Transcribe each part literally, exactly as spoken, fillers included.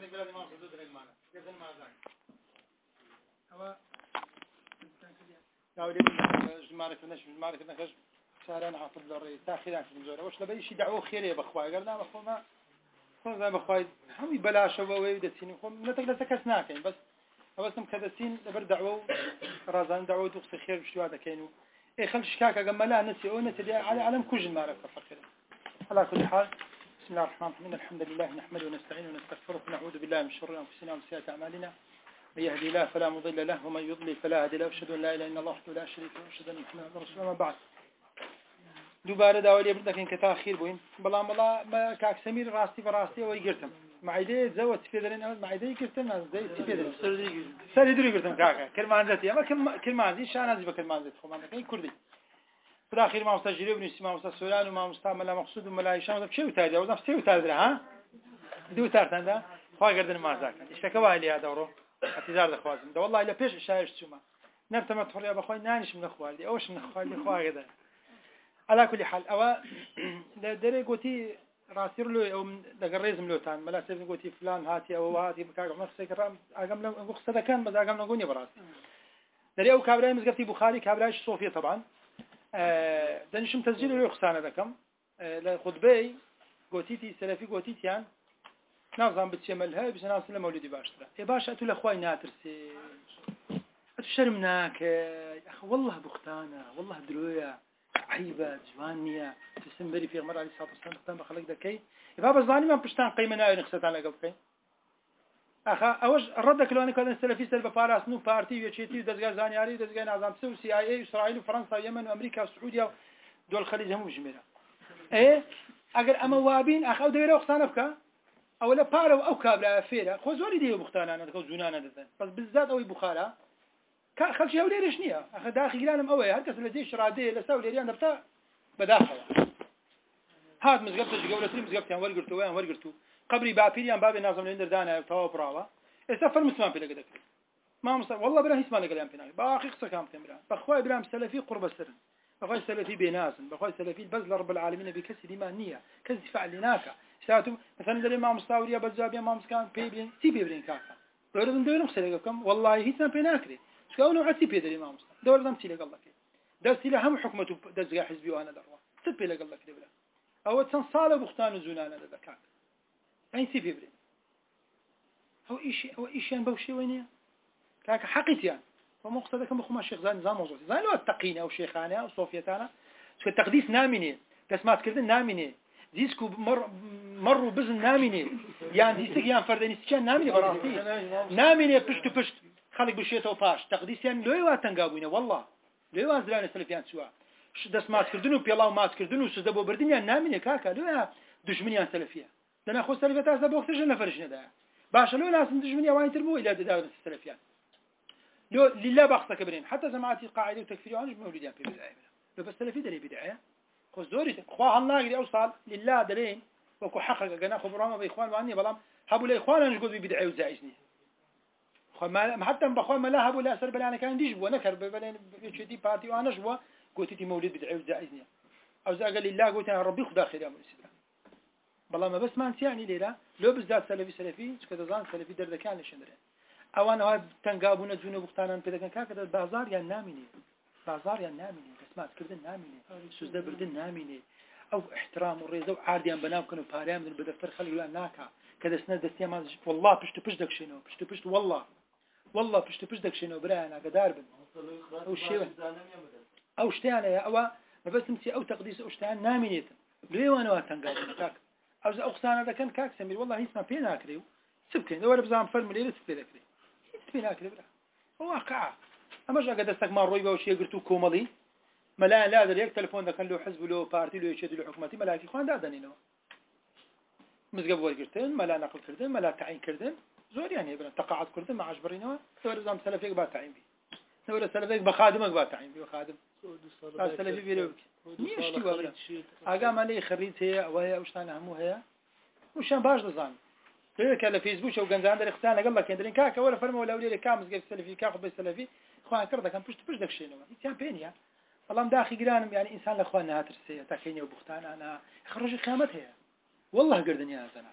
عندك بلاد ما صدق المعنى كذا ما زين هو قاولي جمارك فنش جمارك فنش سهران حافظ الرئيس تاخيرات من زوره وش لبي شي دعوه خير يا بخواي قالنا بخو ما خو زي بخواي هم بلاش ووي ودسين خو نتقل سكسناك بس بسم كدسين لبر دعوه رازان دعوه دوخ خير بشواده كينو اي خل شكاكه قال لا نسي او نسي على علم كوج مارك فكر على كل حال بسم الله الرحمن الرحيم الحمد لله نحمده ونستعينه ونستغفره ونعوذ بالله من شرور انفسنا ومن سيئات اعمالنا من يهدي الله فلا مضل له ومن يضلل فلا هادي له واشهد ان لا اله الا الله وحده لا شريك له واشهد ان محمدا رسول الله. ما بعد دوباره داولي بردكن كتاخير بوين بلا بلا ما كاك سمير راستي براستي ويقرتم معيدي زوت في ذلين معيدي قرتم زي سيبيدر سري دري قرتم كاكا كلمانزتي اما كلمانزي شانازي بكلمانزتي خو ما كاين كردي في الاخير ما مستجري ابن سيما مستسولان سولان وما مستعمل مقصود ملايشان وشو تاج او نفسي وتاج ها دو تارتان ده خو قردن ما زاك اشتكوا لي هذا ورو اعتذار اخوازم ده والله الا بيش شاير سوما نرتم تحريا بخوي نانش من اخوالي اوش من اخوالي خو هذا على كل حال أو دري قوتي راسير له أو دقريز ملوتان ملا سيف قوتي فلان هاتي أو هاتي بكاغم نفسي كرام أقام له قصة ده كان بس أقام نقولني براسي دري أو كابراي مزقتي بخاري كابراي صوفيا طبعا ده نشم تسجيل له خسانة ده كم لخطبي قوتيتي سلفي قوتيتيان نظام بتشملها بس ناس لما مولدي باشترا إيه باش أتو لأخوي ناترسي أتو شرمناك يا أخي والله بختانا والله درويا عيبة جوانية تسمبري في غمر عليه الصلاة والسلام بختان بخلق دكي يبقى بزاني ما بشتان قيمة ناوي نخصت على قبل كي أخا أوج الرد كلواني كذا السلفي سلبا فارس نو بارتي وشيتي ودزجا زانياري ودزجا نظام سو سي اي اي إسرائيل وفرنسا ويمن وأمريكا والسعودية ودول الخليج هم جميلة إيه أجر أما وابين أخا وديروا خصنا بكا أولا بارو أو كابلا فيرا خوزوري ديو بختانا أنا خوزونانا دزن بس بالذات أوي بخارا خلشي هولي رشنية أخذ داخل جلانم أوي هركس الذي شرادي لساولي ريان دبتا بداخل هاد مزقبتش قولتي مزقبتي أن ورقرتو وين ورقرتو قبري بابيريان بابي نازم لندر دانا توا براوا إسافر مسلم في لقدك ما مصر والله برا اسمه لقلام فينا باقي قصة كام كاميرا بخوي برام سلفي قرب السر بخوي سلفي بيناسن بخوي سلفي بذل رب العالمين بكسر إيمانية كسر فعل لناك ساتو مثلا دري ما مستوريا بزابيا ما مسكان بيبين تي بيبرين كاكا دورن دورن خسركم والله هيك ما بيناكري شكونه عتي بيدري ما مست دور دمتي لك الله كي درسي له هم حكمته دزغا حزبي وانا دروا تبي لك الله كي بلا او تنصال بختان زنانه ذكاك اين سي بيبري هو ايش هو ايش يعني بوشي وين كاك حقيت يعني ومقصدك مخما الشيخ زين نظام موضوع زين لو التقينا او شيخانه او صوفيتانا شو التقديس نامني بس ما تكردن نامني ديسكو مر مروا بزن نامني يعني ديسك يعني فردني كان نامني براسي نامني بشت بشت خلق بشيته وباش تقديس يعني لو يواتنقابوينه والله لو يوازلان سلفيان سوا دست مات كردنو بيلاو مات كردنو سدبو بردنيا نامني كاكا لو دشمنيان سلفيه لنا خو سلفيات هذا بوقت جنة فرشنا ده باش لو ناس دشمنيا وين تربو الى دار السلفيان لو لله بخص كبرين حتى جماعتي قاعده وتكفير عن مولودين في البدايه لو بس سلفي دري بدعه خو زوري خو هالناقدي اوصل لله دلين وكو حقق جنا خبرهم باخوان واني بلام حبوا الاخوان نقول بدعه وزايزني ما حتى بخوان ما لا هبوا لا سر بلا انا كان ديش بو نكر بلا شدي بارتي وانا جوا قلت لي مولد بدعي وزايزني او زا قال لله قلت انا ربي خدا خير يا مسلم والله ما بس ما انت يعني ليله لو بالذات سلفي سلفي كذا زان سلفي درد كان لشندره او انا هاد تنقابون زونه بختانا كذا كان كذا بازار يا نامني بازار يا نامني اسمعت كردن نامني سوزده بردن نامني او احترام الريزه وعاديان بنام كانوا باريام من بدفتر خلي ناكا كذا سنه دستي ما والله بشت بشت دك شنو بشت بشت والله والله بشت بشت دك شنو برانا قدار بن او شيء او شتانا يا او ما بس نسي او تقديس او شتان نامنيت ليه وانا واتنقابون كاك او اقسانا ده كان كاك سمير والله اسمه بينا كريو سبكين لو بزام فرم ليله سبكين كري بينا كري برا واقع اما جا قدستك ما رويبه وشي قلتو كوملي ملا لا دريك تليفون ده كان له حزب له بارتي له يشد له حكومتي ملاكي خوان دادنينو مزقب ورقرتين ملا نقل كردن ملا تعين كردن زور يعني ابن تقاعد كردن مع عجبرينه نور زام سلفيك با تعين بي نور سلفيك بخادمك با تعين بي خادم سلفي بيلوك نيشتي وابن اقام عليه خريت هي وهي وشتانا همو هي وشان باش دزان ليك على فيسبوك او غنزان در اختان قال لك يندرين كاكا ولا فرمه ولا ولي كامز قال سلفي كاخذ بالسلفي خوان كرده كان بشت بش داك الشيء نو كان بينيا والله مداخي قرانم يعني انسان لاخواننا هاترسيه تاكيني وبختان انا خرج قيامتها والله قردني يا زناك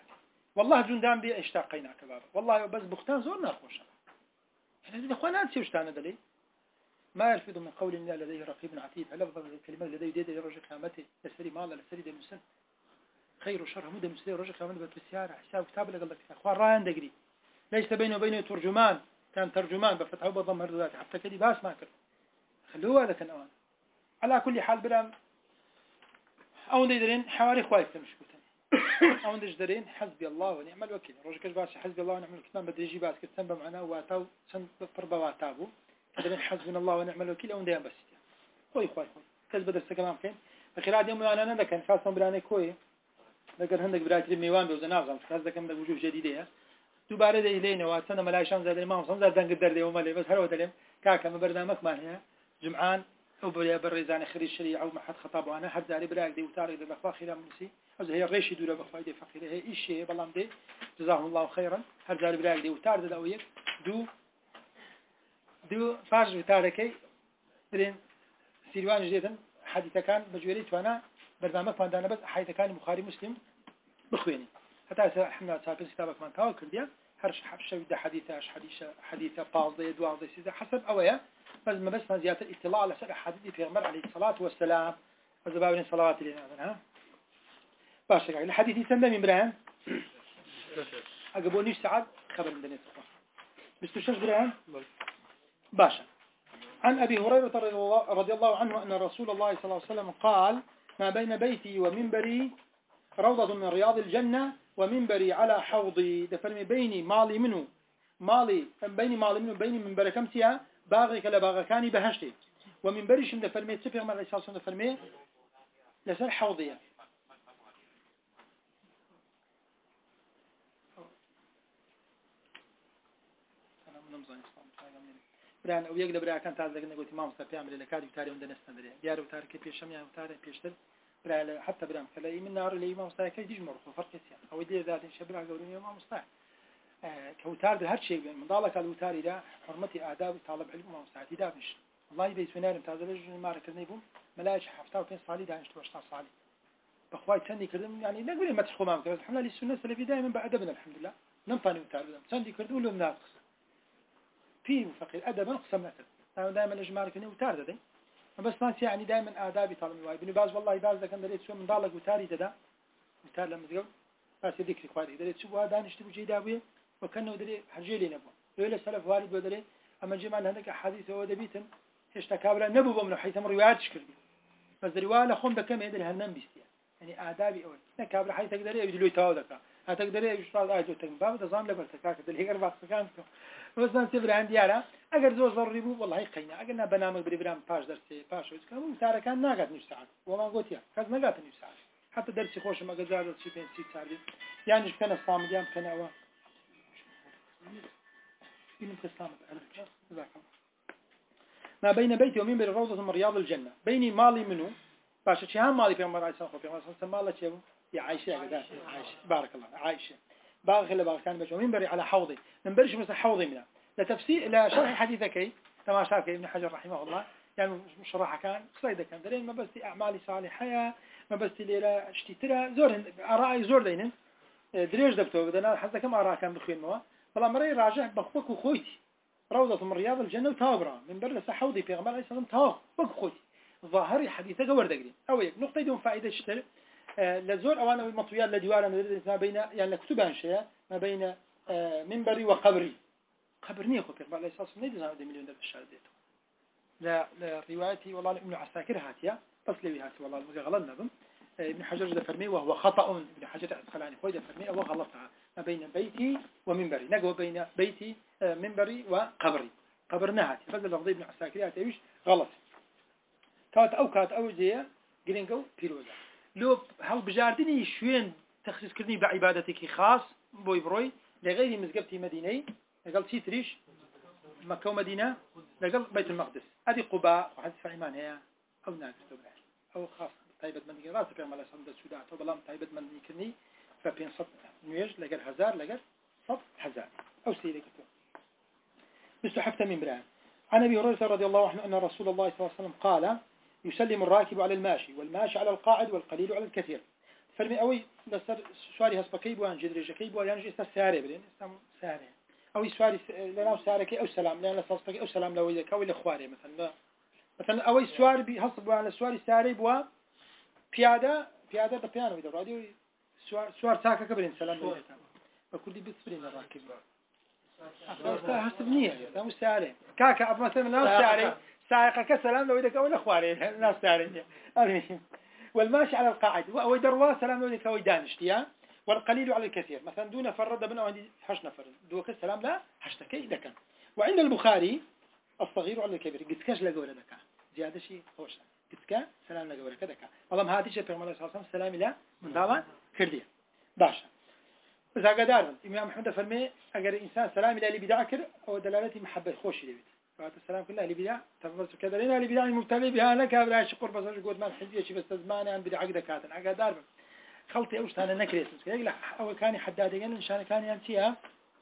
والله جندان بي اشتاقينا كباب والله بس بختان زور ناخوش يعني إذا أخوانا أنت وشتانا دلي ما يلفظ من قول الله لديه رقيب عتيد لفظ الكلمة لديه ديدي رجل قيامته لسري مالا لسري دي مسن خير وشر مدى مسلي رجل قيامته بالسيارة حساب كتاب لك الله أخوان رايان دقري ليس بينه وبينه ترجمان كان ترجمان بفتحه بضم هردواتي حتى كدي باس ما كر خلوه هذا كان أوان على كل حال برام أو ديدرين حواري خوايف تمشكوتن أو ديدرين حسبي الله ونعم الوكيل رجل كش باس حسبي الله ونعم الوكيل بدي يجي باس كتن بمعناه واتاو سن فربا واتابو ديدرين حسبنا الله ونعم الوكيل أو ديان بس خوي خوي خوي كذب درس كلام كين أخيرا يوم أنا أنا كان خاصة براني كوي لكن عندك براتي ميوان بوزنازم خاصة كم ده وجوه جديدة دوباره ده إلينا واتنا ملايشان زاد الإمام صم زاد دنق الدرد يوم اللي بس هلو دلهم كاكا ما برنامج ما هي جمعان أو بريا بريزان خريج الشريعة أو ما حد خطاب وأنا حد زاري براك دي وتاري ده بخوا خير منسي أو هي الريش يدور بخوا دي فقير هي إيش شيء بالله دي جزاهم الله خيرا حد زاري براك دي وتار ده أويك دو دو فاج وتاركي درين سيروان جدًا حديث كان بجوري وانا برنامج فاندانا بس حديث كان بخاري مسلم بخويني حتى احنا صار كتابك من تاو كرديا هرش حرش ده حديث اش حديث حديث باضي دوا ضي حسب اويا بس ما بس زياده الاطلاع على سر حديث في عمر عليه الصلاه والسلام وزباين صلوات لنا ها باشا يعني الحديث يسمى من برهان اقبونيش سعد خبر من دنيا مستشفى برهان باشا عن أبي هريرة رضي الله عنه أن رسول الله صلى الله عليه وسلم قال ما بين بيتي ومنبري روضة من رياض الجنة ومنبري على حوضي دفرمي بيني مالي منه مالي بيني مالي منه بيني منبر كمتها باغي كلا باغكاني بهشتي ومنبري شم دفرمي تفهم على الإساس دفرمي لسر حوضية أنا منظم بران او یک دبر کان تازه کنه گویی مامستا پیامبر لکادی تاری اون دنست نداره دیار و تاری که پیشم یا تاری پیشتر برای حتی برام کلی من نار لی مامستا کی دیج مرخو فرق کسی او دی ذات شبرا قولني مامستا كوتار ده هر شيء من ضالك الوتار ده حرمتي آداب طالب علم مامستا دابش الله يبي سنارم تازه ليش ما ركزني بوم ملاش حفتا وكين صالي ده انشتو اشتا صالي بخواي تاني كردم يعني لا قولي ما تشخو مامك بس الحمد لله السنة السلفي دائما بأدبنا الحمد لله نمطاني وتار بدم سندي كردو لهم ناقص في فقير أدبا قسمنا أنا دائما الجمال كني وتار ده بس ناس يعني دائما آدابي طالب الواي بني باز والله باز ده كان دريت شو من ضالك وتاري ده وتار لما تقول بس ذكري قاري دريت شو هذا نشتي بجي دابيه وكانه دري حرجيلي نبو يقول السلف والد ودري أما جمال هذاك حديث هو دبيتن إيش تكابر نبو بمن حيث مر روايات شكل بس رواية خون بكم يدري هالنم بيستيا يعني آدابي أول نكابر حيث تقدر يبدلوا يتواضع هتقدر يشتغل آية وتكمل باب نظام لبرتكاك اللي هي أربع سكانكم بس نسيب عندي على أجر زوج ضروري بو والله قينا أجرنا برنامج بريبرام باش درسي باش ويسكلم ترى كان ناقد نص ساعة وما قلت يا كذا ناقد نص ساعة حتى درسي خوش ما جزاد شيء بين ست ساعات يعني كان الصام ديام كان هو يمكن الصام ما بين بيتي ومنبر روضة من رياض الجنة بيني مالي منه باش شيء مالي في عمر عائشة في عمر سنة مالك شيء يا عائشة يا عائشة بارك الله عائشة باغ اللي باغ كان بشو منبري على حوضي منبرش مثل حوضي منه لتفسير لا شرح حديثك كما شاف ابن حجر رحمه الله يعني شرحه كان قصيدة كان درين ما بس أعمالي صالحة ما بس ليلة اشتترا زور أرائي زور دينن دريج دكتور بدنا حتى كم أراء كان بخير موا والله مري راجع بخوك وخويتي روضة من رياض الجنة وتابرة من برد حوضي في غمار عليه السلام تاخ بخ خويتي ظاهري حديثك ورد قري أو يك نقطة دون فائدة شتر لزور أوانا المطويات لديوانا ما بين يعني كتبان شيء ما بين منبري وقبري قبرني أخو في عليه الصلاة والسلام نيدنا هذا مليون درب الشهر ديته لا لا روايتي والله ابن عساكر هاتيا تصلي هاتي والله المزي غلط نظم ابن حجر ده فرمي وهو خطأ ابن حجر العسقلاني خوي ده فرمي وهو غلطها ما بين بيتي ومنبري نقوى بين بيتي منبري وقبري قبرنا هاتي فضل لفظي ابن عساكر هاتي ويش غلط كات أو كات أو جيه جرينجو بيروزا لو هل بجاردني شوين تخصيص كرني بعبادتك خاص بوي بروي لغير مزقبتي مديني لقال تيتريش مكة ومدينة لقال بيت المقدس هذه قباء وحدث فعيمان هي أو ناقص تبرع أو خاص طيبة مدينة راسة في عمالة صندة السوداء وبلام طيبة مدينة كرني فبين صد نيوج لقال هزار لقال صد هزار أو سيدة كتو مستحفة من بران عن أبي هريرة رضي الله عنه أن رسول الله صلى الله عليه وسلم قال يسلم الراكب على الماشي والماشي على القاعد والقليل على الكثير فرمي أوي لسر سواري هسبكي بوان جدريجة كي بوان يعني جست ساري برين استم ساري أوي سواري لنا ساري كي أو سلام لنا لسبكي أو سلام لو إذا كوي الإخواري مثلا مثلا أوي سواري بيحصل بوان سواري ساري بوا بيادة بيادة بيانو إذا راديو سوار سوار ساكا كبرين سلام لو إذا بكل دي بتسبرين الراكب أصلا حسب نية ده مش ساري كاكا أب مثلا لا ساري سائق كسلام لو إذا كوي الإخواري لا ساري والماشي على القاعد وهو دروا سلام لو إذا كوي دانشتيا والقليل على الكثير مثلا دون فرد بنا عندي حش نفر دوك السلام لا حشتكي إذا كان وعند البخاري الصغير على الكبير قسكاش لقول ذكاء زيادة شيء خوش قسكا سلام لقول كذا والله ما هذه شيء في الله صلى الله عليه وسلم سلام لا من دعوة كردية باشا بس هقدر إمام محمد فرمي أجر إنسان سلام إلى اللي بدعكر أو دلالتي محبة خوش لبيت فهذا السلام كله اللي بدع تفضل كذا لنا اللي بدع مبتلي بها لك بلا شكر بس أقول ما الحجية شيء بس زمان عن بدع عقدة كاتن هقدر خلطي أوش أنا نكريس يقول أول كان حداد يقول إن شاء كان ينتيها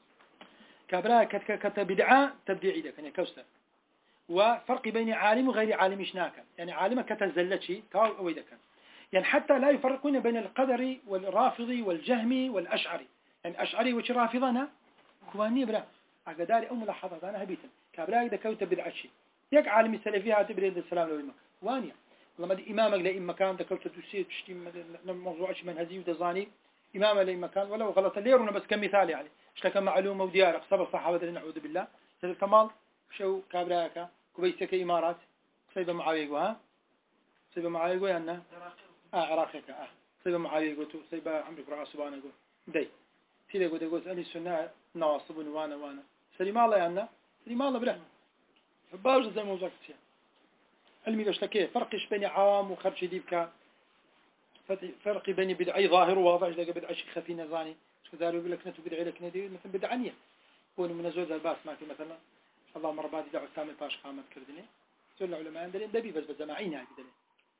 كبرى كت كت بدعة تبديعي ده كان كوستر وفرق بين عالم وغير عالم شناكا يعني عالم كتزلتشي تاو أو إذا كان يعني حتى لا يفرقون بين القدر والرافضي والجهمي والأشعري يعني أشعري وش رافضنا كواني برا أقداري أو ملاحظات أنا هبيتن كبرى إذا كنت بدعة شيء يك عالم السلفية تبريد السلام لهم وانيا والله ما دي إمامك لأي مكان ذكرت تسير تشتي موضوع شيء منهزي وتزاني إمام لأي مكان ولا غلط ليرنا بس كمثال يعني إيش لك معلومة وديارك صبر صحابة نعوذ بالله سيد الكمال شو كابراكا كويسك إمارات سيد معاوية ها سيد معاوية أنه آه عراقك آه سيد معاوية تو سيد عمرو بن عاص وانا يقول داي سيد يقول يقول أهل السنة نواصب وانا وانا سليم الله أنه سليم الله بره باوز زي موضوع كتير علمي بشتكيه فرقش بين عوام وخرج ديبك فرق بين بدعي ظاهر وواضح إذا بدعي شيء خفي نزاني كذا يقول لك نتو بدعي لك ندي مثلا بدعنية كون من زوج الباس ماكي مثلا الله مرة بعد دعوة كامل باش قامت كردني سؤال العلماء عندنا دبي بس بجماعين هاي بدني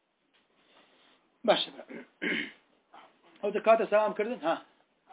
باش أو دكاتة سلام كردن ها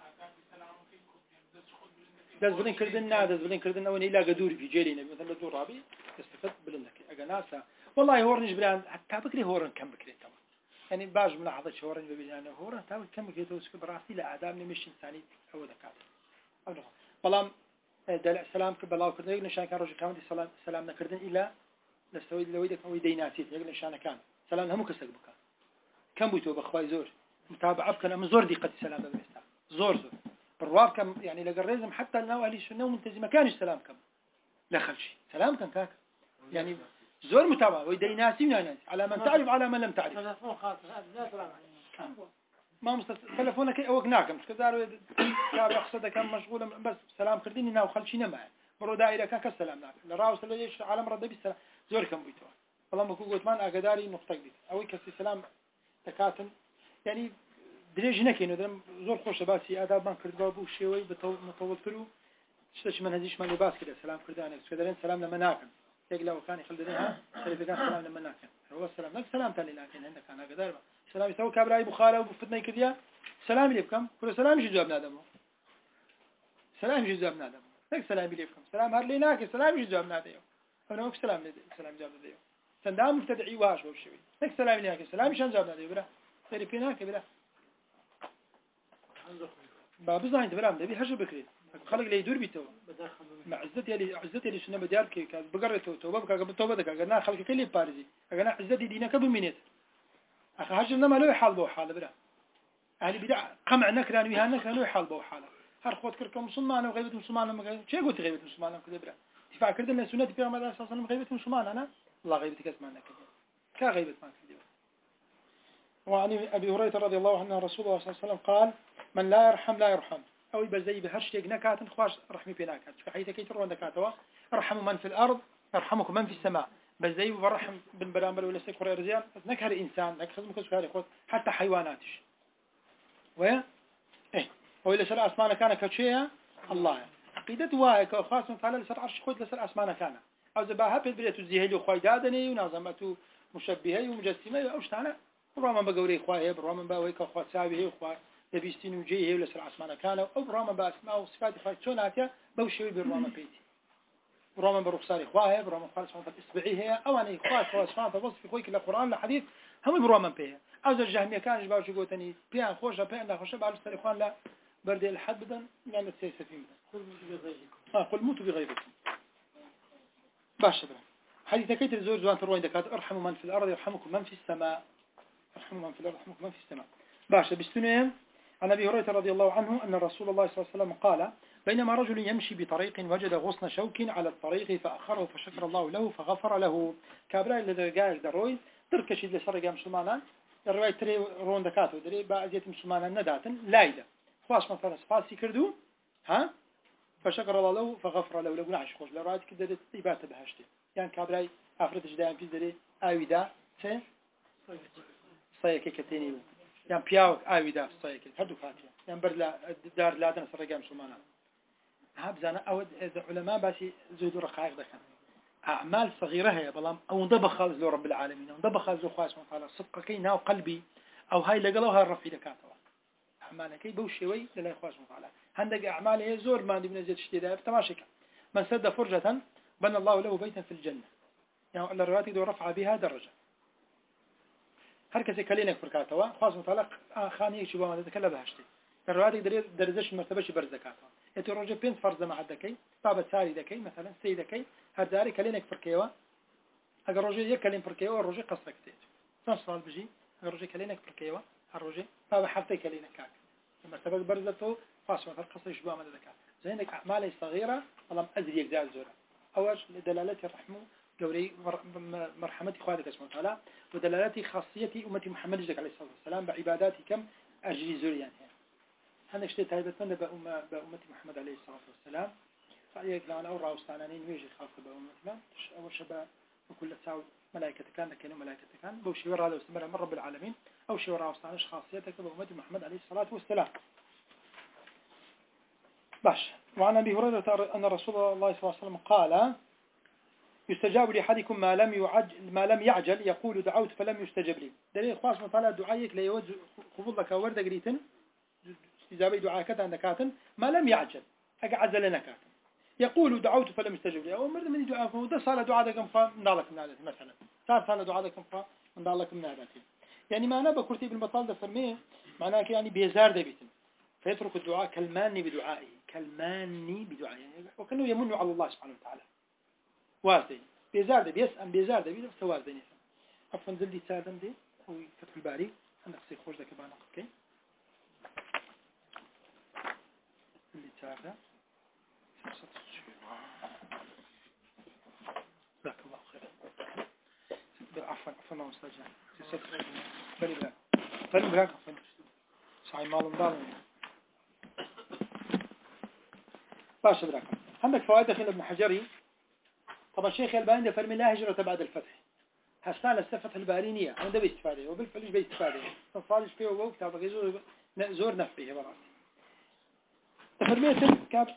دز بدين كردن نا دز بدين كردن أو نيلا قدور في جيلنا مثلا دور رابي استفدت بلنك أجناسا والله هورنج بلان حتى بكري هورن كم بكري تمام يعني باج ملاحظة شهورا ببيجانا هورا تاوي كم كيتوس كبراسي لا أعدامني مش إنساني أو ذكاء أو نخ والله دل السلام كبلاو كردن يقول نشان كان رجل كامل السلام سلام نكردن إلا لستوي لويدك أو يديناتي يقول نشان كان سلام هم كسر بكا كم بيتوا بخواي زور متابعة بكنا من زور دقة السلام بالمستوى زور زور بالرواب كم يعني لقرزم حتى النوع اللي شنو منتزه ما كانش سلام كم لا خلشي سلام كان كاك يعني زور متابعة ويديناسي وناس على من تعرف على من لم تعرف ما مست تلفونك أو قناكم مش كذا كاب يقصد كم مشغول بس سلام كرديني ناو خلشينا معه برو دائرة كان كسلام لك لراوس اللي يش عالم رد بالسلام زور كم بيتوا والله ما كوجت مان أقداري نقطة جديد أو كسي سلام تكاتن يعني دريج نكين ودم زور خوش باسي آداب ما كرد بابو شوي بطول مطول كلو شتش من هذيش من لباس كده سلام كرداني كذا سلام لما ناكم يقلا وكان يخلدنها سلف كان سلام لما ناكم هو السلام نفس سلام تاني لكن عندك أنا قدر سلام يسوي كابراي بخارة وفتنا كذا سلام ليكم كل سلام يجي جواب نادمه سلام يجي جواب نادمه نك سلام ليكم سلام هرلي ناك سلام يجي جواب ناديه أنا وش سلام لدي سلام جواب ناديه سندام مبتدعي واش وشوي نك سلام ليك سلام يشان جواب ناديه برا تري فيناك برا باب زين برا نبي حاجة بكري خلق لي يدور بيتو مع عزتي اللي عزتي اللي شنو بديار كي كان بقرته توبه قبل توبه دك قلنا خلق كل بارزي قلنا عزتي دينك بمنيت اخ هاجرنا ما له حال بو حال برا اهل بدع قمع نكران ويهانك له حال بو حال هر خود كركم مسلمان وغيبه مسلمان ما شي قلت غيبه مسلمان كذا برا دفاع كردنا سنه في رمضان اساسا غيبه مسلمان انا والله غيبتك اسمعنا كذا كا غيبه ما كذا. وعن ابي هريره رضي الله عنه رسول الله صلى الله عليه وسلم قال من لا يرحم لا يرحم أو يبزي بهرشتك نكات خواش رحمي بيناكات فحيث كي ترون نكاتوا ارحموا من في الأرض يرحمكم من في السماء بزي برحم بن برامبل ولا سكر رجال نكهر إنسان نكخزم كسكر يخوت حتى حيواناتش ويا إيه هو إلى سر أسمانه كان كشيء الله عقيدة واهك خاصة تعالى لسر عرش خوت لسر أسمانه كان أو زباها بالبرية الزهيل وخويدادني ونظمته مشبهة ومجسمة أو شتانا برامن بجوري خواه برامن بويك خوات ساويه خواه دبيستين وجيه ولا سر عثمان كانوا أو برامن بأسماء وصفات خاصوناتها بوشوي برامن بيتي برامن برخصار إخواه برامن خالص فانت إسبعيه أو أنا إخوات خاص فانت وصف خويك القرآن الحديث هم برامن بيه أو الجهمية كانش باوش قوتني بيان خوشة بيان لا خوشة بعد السليخوان لا برد الحد بدن يعني السياسة فيه آه قل موتوا بغيركم باشا برا حديث كيت الزور زوان تروين دكات ارحموا من في الأرض يرحمكم من في السماء ارحموا من في الأرض يرحمكم من في السماء باشا بستنين عن أبي هريرة رضي الله عنه أن رسول الله صلى الله عليه وسلم قال بينما رجل يمشي بطريق وجد غصن شوك على الطريق فأخره فشكر الله له فغفر له كابراء الذي قال دروي تركش اللي سرق مسلمانا الرواية تري رون دكاتو دري بعضية مسلمانا نداتن لايدة خواش مثلا سفاسي كردو ها فشكر الله له فغفر له لو نعش خوش لرواية كده إباتة بهاشتي يعني كابراء أفرد جدائم في دري آويدا سي صيكي كتيني يعني بياوك آويدا صيكي هردو فاتيا يعني برلا دار لا تنسى رقام مسلمانا هابزانا أو علماء باسي زودوا رقائق دكان أعمال صغيرة هي بلام أو ندب خالص لرب العالمين أو ندب خالص لخواس وقال صدق كينا وقلبي أو هاي لقلوها الرفي دكاتوا أعمالها كي بوشي وي لله خواس وقال هندق أعمال هي زور ما دي بنزيد اشتداء بتماشك من سد فرجة بنى الله له بيتا في الجنة يعني الروايات دو رفع بها درجة هركسي كلينك فركاتوا خواس وقال خاني شبه ما تتكلم بهاشتي الروايات درجش مرتبش برزكاتوا يترجع بين فرض مع الدكي طابة ساري دكي مثلا سي دكي هذاري كلينك فركيوا اگر رجع يكلم فركيوا الرجع قصك تيت تنصل بجي الرجع كلينك فركيوا الرجع طابة حرتي كلينك كاك لما سبق برزته فاش مثلا قصة يشبه من الدكا زينك أعمال صغيرة اللهم أدري يجزاء زورة أول لدلالة الرحمة قولي مرحمة إخوانك اسمه تعالى ودلالة خاصية أمة محمد جدك عليه الصلاة والسلام بعباداتي كم أجري زوري يعني هذا اشتي تايبتنا بأمة بأمة محمد عليه الصلاة والسلام فأيك لأن أورا وستعنانين ويجي خاصة بأمة أول شباب وكل ساو ملائكة كان لكن ملائكة كان بوشي ورا هذا واستمر من رب العالمين أو شي ورا وستعناش خاصيتك بأمة محمد عليه الصلاة والسلام باش وعن أبي هريرة أن رسول الله صلى الله عليه وسلم قال يستجاب لأحدكم ما لم يعجل ما لم يعجل يقول دعوت فلم يستجب لي دليل خاص من طالع دعائك ليوجه خفض لك ورد قريتن استجابة دعاء كذا نكاتن ما لم يعجل أجعزل نكاتن يقول دعوت فلم يستجب لي أو مرد من دعاء فوده صار دعاء ذاك فا من الله من هذا مثلا صار صار دعاء ذاك فا من الله من هذا يعني ما أنا بكرتي بالمطال ده فرميه معناه يعني بيزار ده بيتن فيترك الدعاء كالماني بدعائه كالماني بدعائه يعني وكأنه يمن على الله سبحانه وتعالى وارد بيزار ده بيسأل بيزار ده بيزار سوار ده نفسه عفوا زلدي سادم دي هو فتح الباري عندك سي خوش ده كمان أوكي اللي تعرفه جزاك الله خير عفوا عفوا ما مستجاب بني براك بني براك عفوا صحيح مالهم ضالهم باش براك عندك فوائد أخي ابن حجري طبعا الشيخ الباني ده فرمي لا هجرة بعد الفتح هستان الفتح البارينية عنده بيستفاده وبالفلوس بيستفاده فصالش فيه ووقت هذا زور زور نفسه براسي فرميتن كاب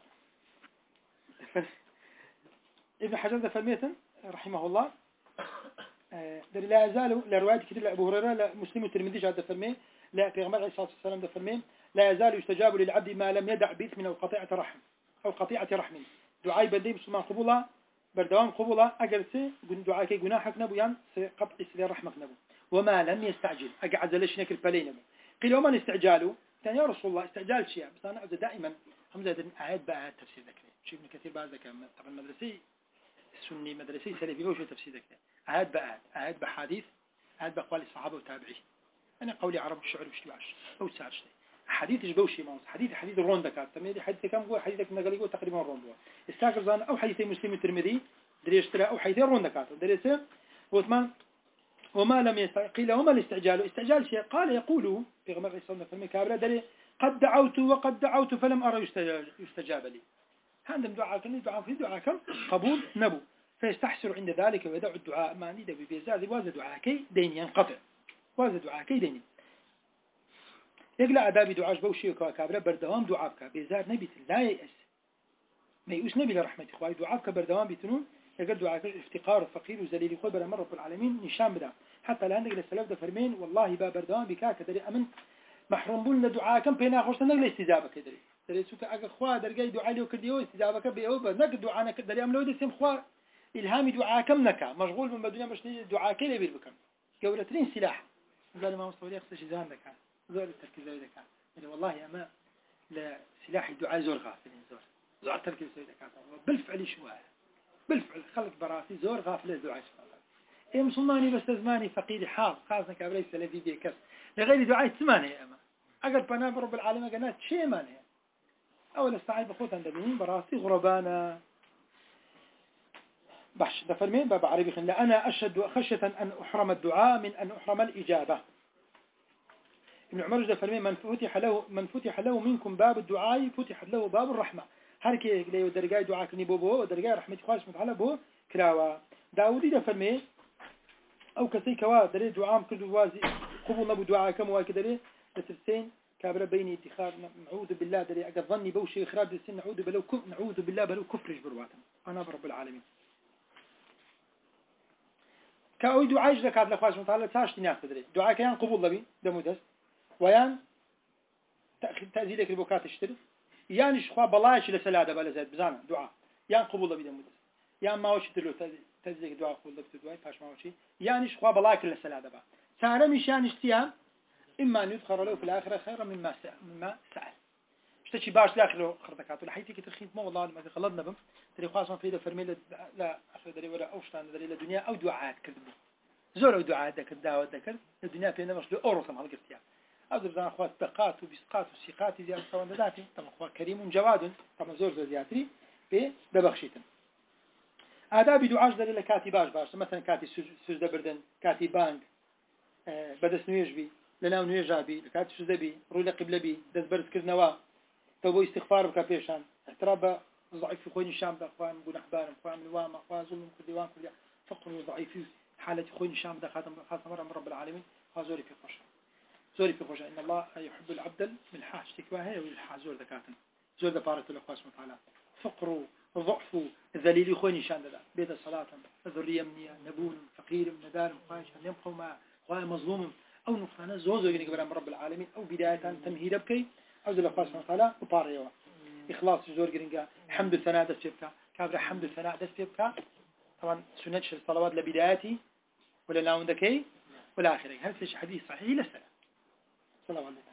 ابن حجر ده فرميتن رحمه الله در لا يزال لرواية كتير لأبو هريرة لا مسلم الترمذي جاء فرمي لا پیغمبر عليه الصلاة والسلام ده فرمي لا يزال يستجاب للعبد ما لم يدع بإثم أو قطيعة رحم أو قطيعة رحم دعاء بدي مسلمان قبولا بردوام قبولا أجلسي دعاء جناحك نبو ين قطع سير رحمك نبو وما لم يستعجل أقعد ليش نكر بلين نبو قيل ومن استعجاله كان يا رسول الله استعجال شيء بس أنا دائما هم زاد عاد بقى تفسير ذكري شيء من كثير بعد ذكر طبعا مدرسي السني مدرسي سلفي وش تفسير ذكري عاد بقى عاد بحديث عاد بقوال الصحابة وتابعين أنا قولي عرب الشعر وش تبعش أو تساعد شيء حديث جبوشي ماوس حديث حديث الرون دكات تمام حديث كم هو حديثك نقل يقول تقريبا الرون هو استاكرزان أو حديث مسلم الترمذي دريش ترى أو حديث الرون دكات دريش وثمان وما لم يستقيل وما الاستعجال استعجال شيء قال يقول في غمر الصلاة في المكابرة دري قد دعوت وقد دعوت فلم أرى يستجاب, يستجاب لي هذا دعاء كن دعاء في دعاء كم قبول نبو فيستحسر عند ذلك ويدعو الدعاء ما نيده بيزاد واز دعاء كي دين ينقطع واز دعاء كي دين يقلع أداب دعاء بوشي وكابرة بردوام دعاءك بيزاد نبيت لا يأس ما يؤس نبي لرحمة إخوائي دعاءك بردوام بيتنون يقول دعاءك افتقار الفقير وزليل يقول بلا مرة العالمين نشان بدا حتى الآن نقل السلف ده فرمين والله باب بردوام بكاك دري أمن محروم بولنا دعاء كم بينا خوشنا نقل استجابة كدري دري سوك أجا خوا درجي دعاء لي وكديو استجابة كبيو بنقد دعاءنا كدري أم لو دسم خوا إلهامي دعاء كم نكا مشغول من الدنيا مش دعاء كله بيربكم جولتين سلاح قال ما مستوى يخص جزان ذاك زور التركيز ذاك يعني والله أما لسلاح الدعاء زور غافلين زور زور التركيز ذاك بالفعل شو بالفعل خلق براسي زور غافل الدعاء إيه مسلماني بس زماني فقير حاض خاصة كابريس الذي بيكس لغير دعاء ثمانية أما أقل بنا برب العالمين قنات شيء مانه أول الساعة بخوت عند بنين براسي غربانا بحش دفرمين باب عربي خن لا أنا أشد خشية أن أحرم الدعاء من أن أحرم الإجابة ابن عمر دفرمين من فتح له من فتح له منكم باب الدعاء فتح له باب الرحمة هر كي ليه درجاء دعاء كني بوبو ودرجاء رحمة خالص متعلق بو كلاوا داودي دفرمين أو كسي كوا دري دعاء كل وازي قبول نبو دعاء كم واحد دري تفسين كابر بيني اتخاذ نعوذ بالله دري أجد ظني بوشي إخراج السن نعوذ بلو كف نعوذ بالله بلو كفرج برواتم أنا برب العالمين كأوي دعاء جل كاد لخواش متعالى تاش تناس تدري دعاء كيان قبول لبي دمودس ويان تأخذ تأزيلك البكات اشتري يعني شخوا بلاش لسلادة بلا زاد بزانا دعاء يان قبول لبي دمودس يان ما وش تلو تأزيلك دعاء قبول لبي دعاء باش ما وشي يعني شخوا بلاك لسلادة با سارة مشان اشتيام إما أن يدخر له في الآخرة خيرا مما سأل مما سأل اشتشي باش داخله خرطكات ولا حيتي كترخيط ما والله ما خلطنا بهم تري خاصة في ده فرمي لا أخذ دري ولا أوشتان دري للدنيا أو دعاء كذبوا زور دعاء ذكر دعوة ذكر الدنيا فينا مش لأورث مع القرتيا أو زبزان أخوات بقات وبسقات وسقات زيادة سوان ذاتي طبعا أخوات كريم جواد طبعا زور زور زياتري ببخشيتن آداب دعاء دليل كاتي باش باش مثلا كاتي سجدة بردن كاتي بانك أه بدس نويج بي لنا نويج بي كاتي سجدة بي رولا قبلة بي دز برد كرنوا توبو استغفار بكابيشان احتراب ضعيف خوين الشام بأخوان نقول أحبارم أخوان الوام أخوان ظلم كل ديوان كل فقر وضعيف حالة خوين الشام ده خاتم خاتم مرة من رب العالمين خازوري في خشة زوري في خشة إن الله يحب العبد من حاج تكواه هي والحاج زور ذكاتن زور ذا بارك الله سبحانه وتعالى فقر وضعف الذليل خوين الشام ده بيد الصلاة الذرية منية نبون فقير ندار خايش أن يبقوا مع خوايا مظلوم أو نقصان زوزو يجي قبل من رب العالمين أو بداية تمهيد بكي أو ذل الله سبحانه وتعالى وطاريوا إخلاص زور جرينجا حمد الثناء دس يبكى كابر حمد الثناء دس يبكى طبعا سنة الصلوات لبداياتي ولا لا عندكي ولا آخره هل فيش حديث صحيح لا سلام صلى الله عليه وسلم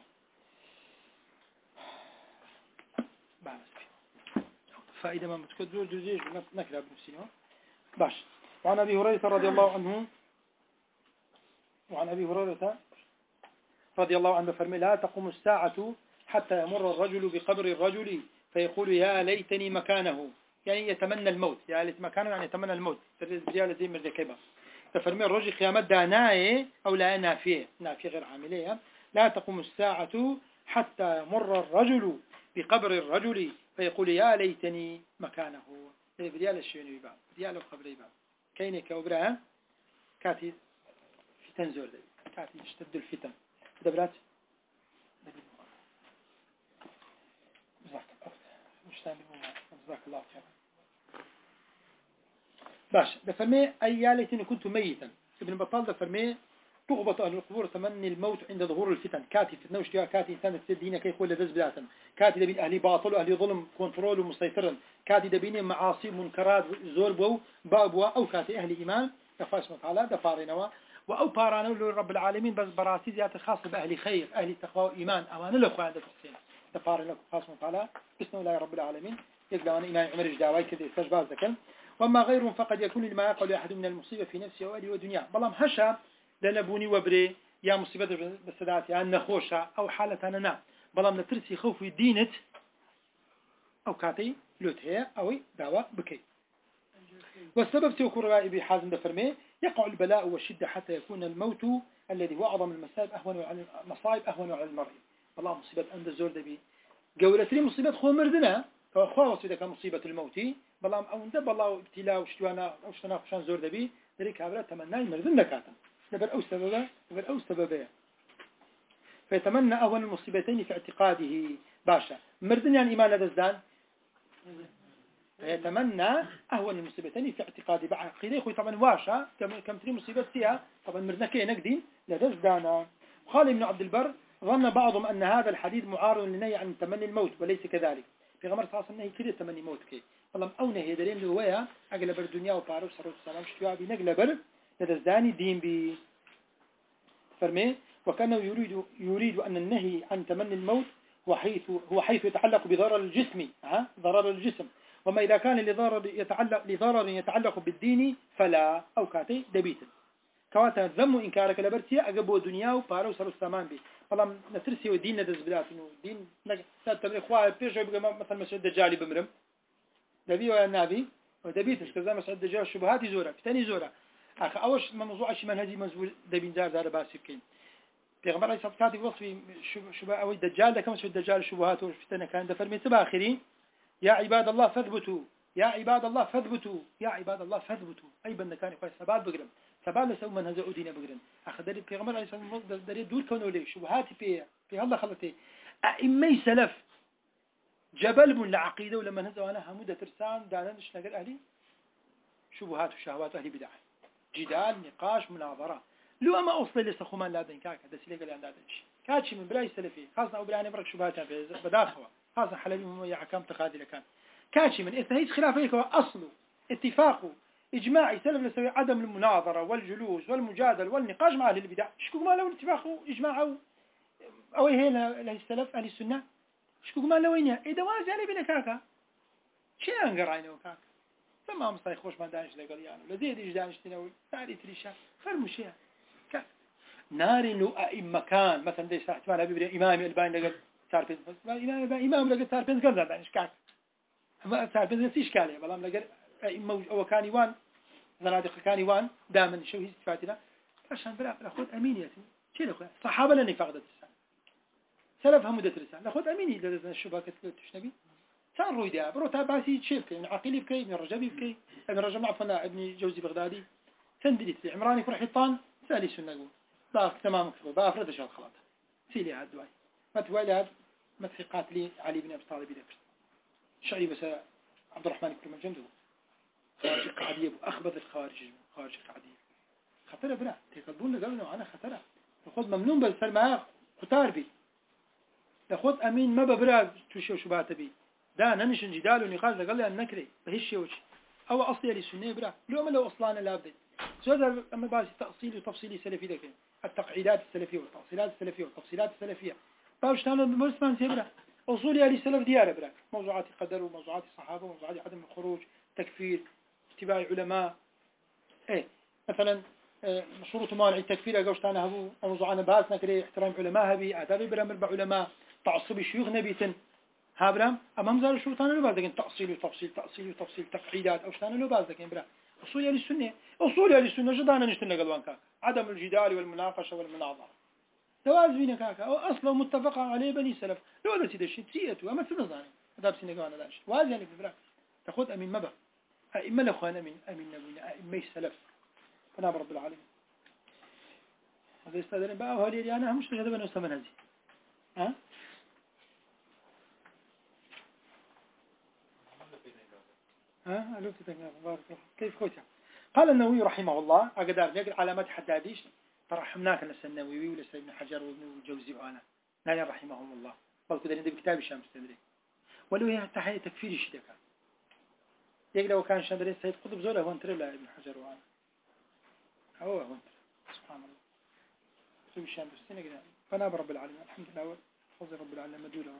بعد فإذا ما متكدر جزيج نكره بنفسنا باش وعن أبي هريرة رضي الله عنه وعن أبي هريرة رضي الله عنه فرمي لا تقوم الساعة حتى يمر الرجل بقبر الرجل فيقول يا ليتني مكانه يعني يتمنى الموت يا ليت مكانه يعني يتمنى الموت رجال زي مرزكبه تفرمي الرجل قيامت داناء أو لا نافية نافية غير عاملية لا تقوم الساعة حتى يمر الرجل بقبر الرجل فيقول يا ليتني مكانه رجال الشيء يبان رجال القبر يبان كيني كوبرها كاتي فتن زور دي كاتي يشتد الفتن دبرات جزاك الله خير باش دفرمي أي يا ليتني كنت ميتا ابن بطال دفرمي تغبط أهل القبور تمني الموت عند ظهور الفتن كاتي فتنة وشتيها كاتي إنسان تسدينه كي يقول لذز بلاتا كاتي دبين أهلي باطل وأهلي ظلم كنترول ومسيطرا كاتي دبين معاصي منكرات زور بو بابوا أو كاتي أهلي إيمان يفاس متعالى دفارينوا وأو بارانو لرب العالمين بس براسي زيادة خاصة بأهلي خير أهلي تقوى وإيمان أمان لكم عند الحسين دفارين لكم خاصة متعالى بسم الله رب العالمين يقلون إيمان عمر جداوي كذا استجباز ذكر وأما غيرهم فقد يكون لما يقول أحد من المصيبة في نفسه وأهله ودنياه بلام هشا لنبوني وبري يا مصيبة بالسدات يا النخوشة أو حالة أنا بلام نترسي خوف دينت أو كاتي لوتها أو دعوة بكي والسبب سيكون رأي حازم دفرمي يقع البلاء والشدة حتى يكون الموت الذي هو أعظم المصائب أهون على المصائب أهون على المرء والله مصيبة عند الزور دبي قولت لي مصيبة خو مردنا فأخوة وصيدك مصيبة الموت بلام أو ندب الله ابتلاء وشتوانا وشتنا خشان زور دبي ذلك هبلا تمنى مردنا كاتا نبر أو سببه نبر أو سببه فيتمنى أهون المصيبتين في اعتقاده باشا مردنا يعني إيمان لدزدان فيتمنى أهون المصيبتين في اعتقادي بعد قيدي خوي طبعا واشا كم تري مصيبة فيها طبعا مردنا كي نقدين لدزدانا وقال ابن عبد البر ظن بعضهم أن هذا الحديث معارض للنهي عن تمني الموت وليس كذلك في غمر صاص النهي كده تمني موت كي والله أو نهي دليل هو أقلب الدنيا وبارو سرود السلام شتوا بي نقلب لدزداني دين بي فرمي وكأنه يريد يريد أن النهي عن تمني الموت هو حيث هو حيث يتعلق بضرر الجسم ها ضرر الجسم. وما إذا كان لضرر يتعلق لضرر يتعلق بالدين فلا أو كاتي دبيت كواتا ذم إنكارك لبرتيا أجابوا دنيا وبارو سر السمان بي والله نترسي ودين ندز بلاد إنه دين نج تبني إخوة بيرجع بقى مثلا مسجد الدجال بمرم نبي ولا نبي ودبيتش كذا مسجد الدجال شبهات زورة ثاني زورة أخ أوش موضوع شيء من هذه مزبول دبين زار زار باسكين بيغمر عليه صفقات وصفي شبه أو الدجال ده كم شو الدجال شبهات وفتنة كان ده فرمي تباخرين يا عباد الله فاثبتوا يا عباد الله فاثبتوا يا عباد الله فاثبتوا أي بند كان يقول ثبات بقرن ثبات لسه من هذا أدينا بقرن أخذ دري بيغمر عليه صفقات دري دور كانوا ليه شبهات في في هلا خلتي أئمي سلف جبل من العقيدة ولما نزلوا أنا همودة ترسان دانا نش نقول أهلي شبهات وشهوات أهلي بدعة جدال نقاش مناظرة لو أما أصلي لسه خمان لادين كاك هذا سليق اللي عندنا شيء كاتش من بلاي سلفي خاصة أو بلاي نبرك شبهات في بداخله خاصة حلبي مميع حكام تقادي لكان كاتش من إثنين خلافيك وأصله اتفاقه إجماعي سلف لسوي عدم المناظرة والجلوس والمجادل والنقاش مع أهل البدع شكو ما لو اتفاقه إجماعه أو هي له السلف أهل السنة شكو ما لو إنها إذا واجه علي بنا كاكا شيء أنقر عينه وكاكا فما مصاي خوش ما دانش لقال يعني لزيد إيش دانش تناول تاري تريشة فرمشيها ناري لو أئمة كان مثلا ليس احتمال أبي بدأ إمام الباين لقد صار بيز بس إمام إمام لقد صار بيز قرض دانش كاك ما صار بيز نسيش كالي بلام لقد إمام أو كان يوان زنادق كان يوان دائما شو هي استفادنا عشان بلا ناخذ أمينيتي شيء ناخذ صحابة لني فقدت السنة سلف هم مدة رسالة ناخذ أميني لذا الشبهة كتلت تشنبي كان رويدا برو تابعسي شيء بكي من عقيلي بكي من رجبي بكي ابن رجب عفوا ابن جوزي بغدادي تندريت لي عمراني كل حيطان سالي سنة قول ضاق تمام كتبه بافرد شال خلاط سيلي هاد دواي ما توالي هاد ما تثقات لي علي بن أبي طالب ذكر شعري بس عبد الرحمن بن مجندو خوارج القعدية أخبث الخوارج خوارج القعدية خطرة بلا تقلبون قبلنا وأنا خطرة تأخذ ممنون بالسلماء قطار بي تأخذ أمين ما ببرا توشي وشبهات بي ده نمش جدال ونقاش ده قال لي أن نكري بهش وش أو أصلي للسنة برا لو ما لو أصلانا لابد سؤال أما بعض تأصيل وتفصيلي سلفي ده كده التقعيدات السلفية والتأصيلات السلفية والتفصيلات السلفية باوش تانا مرسمان سيبرا أصولي على السلف ديارة برا موضوعات القدر وموضوعات الصحابة وموضوعات عدم الخروج تكفير اتباع علماء إيه مثلا شروط مانع التكفير أجوش تانا هبو موضوعنا باسنا كده احترام علماء هبي آداب برا مربع علماء تعصب شيوخ نبيتن هابرام أمام زار شو تانا لو بعدين تأصيل وتفصيل تأصيل وتفصيل تقعيدات أو تانا لو بعدين برا أصول أهل السنة أصول أهل السنة جدانا نشتنا قلوان كاكا عدم الجدال والمناقشة والمناظرة جواز بينا كاكا أو أصلا متفق عليه بني سلف لو هذا سيد الشيء سيئته أما سنة ظاني هذا بسنة قوانا داش واز يعني ببرا تأخذ أمين مبا أئمة لأخوان أمين أمين نبونا أئمة السلف فنام رب العالمين هذا يستاذن بقى وهالي اللي أنا همش هذا بنوسى من هذه ها ها ألوك تتنقى بارك الله كيف خوتها قال النووي رحمه الله أقدر نقل علامات حداديش ترحمناك نفس النووي ولسه ابن حجر وابن الجوزي وأنا نايا رحمهم الله بل كده ندي بكتاب الشامس تدري ولو هي تحية تكفير الشدكة يقول لو كان شندرين سيد قطب زوله هو انتر لا ابن حجر وأنا هو هو انتر سبحان الله كتاب الشامس تنقل فناب رب العالمين الحمد لله فضل رب العالمين مدوله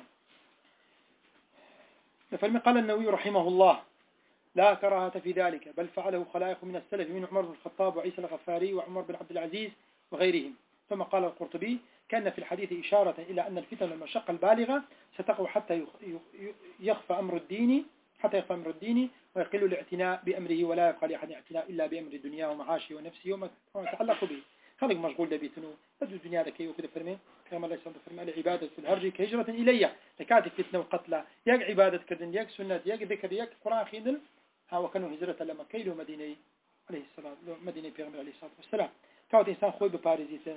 فلما قال النووي رحمه الله لا كراهة في ذلك بل فعله خلائق من السلف من عمر بن الخطاب وعيسى الغفاري وعمر بن عبد العزيز وغيرهم. ثم قال القرطبي كان في الحديث إشارة إلى أن الفتن والمشقة البالغة ستقع حتى يخفى أمر الدين حتى يخفى أمر الدين ويقل الاعتناء بأمره ولا يبقى لأحد اعتناء إلا بأمر الدنيا ومعاشه ونفسه وما يتعلق به. خلق مشغول لبيتنو بدو الدنيا لكي وكذا فرمي كما الله يسلم فرمي العبادة في الهرج كهجرة إلي لكاتب فتنة وقتلى يق عبادة كردن يق سنة يق ذكر يق قرآن خيدن ها وكانوا هجرة لما كيلو مدينة عليه الصلاة مدينة بيغمبر عليه الصلاة والسلام كانت إنسان خوي بباريزيتين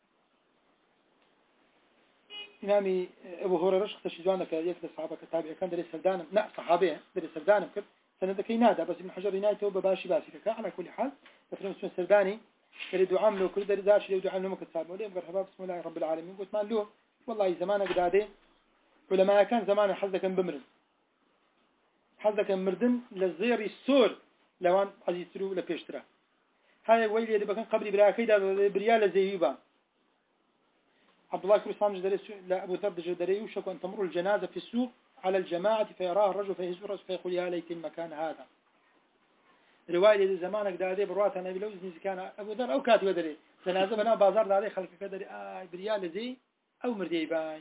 إمامي أبو هريرة شخص شجوانك يكذا صحابك التابع كان دري سردانم لا صحابيه دري سردانم كذا سندك ينادى بس ابن حجر ينادى وبباشي باسي كان على كل حال مثلا اسمه سرداني يريد عامله كل دري داش يريد عامله مكتسب وليه مرحبا بسم الله رب العالمين قلت ما له والله زمانك دادي ولما كان زمان حظك كان بمرن حظك كان مردن للزير السور لوان عزيز ترو لبيشترا هاي ويلي اللي بكن قبل براكيدا بريال زيوبا عبد الله كل سامج دري لا أبو ذر دري يوشك أن تمر الجنازة في السوق على الجماعة فيراها الرجل فيهز الرأس فيقول يا ليت المكان هذا رواية زمانك دادي بروات أنا بلوز نزي كان أبو ذر أو كاتب دري جنازة بنا بازار دادي خلق كدري آه بريال زي أو مردي باي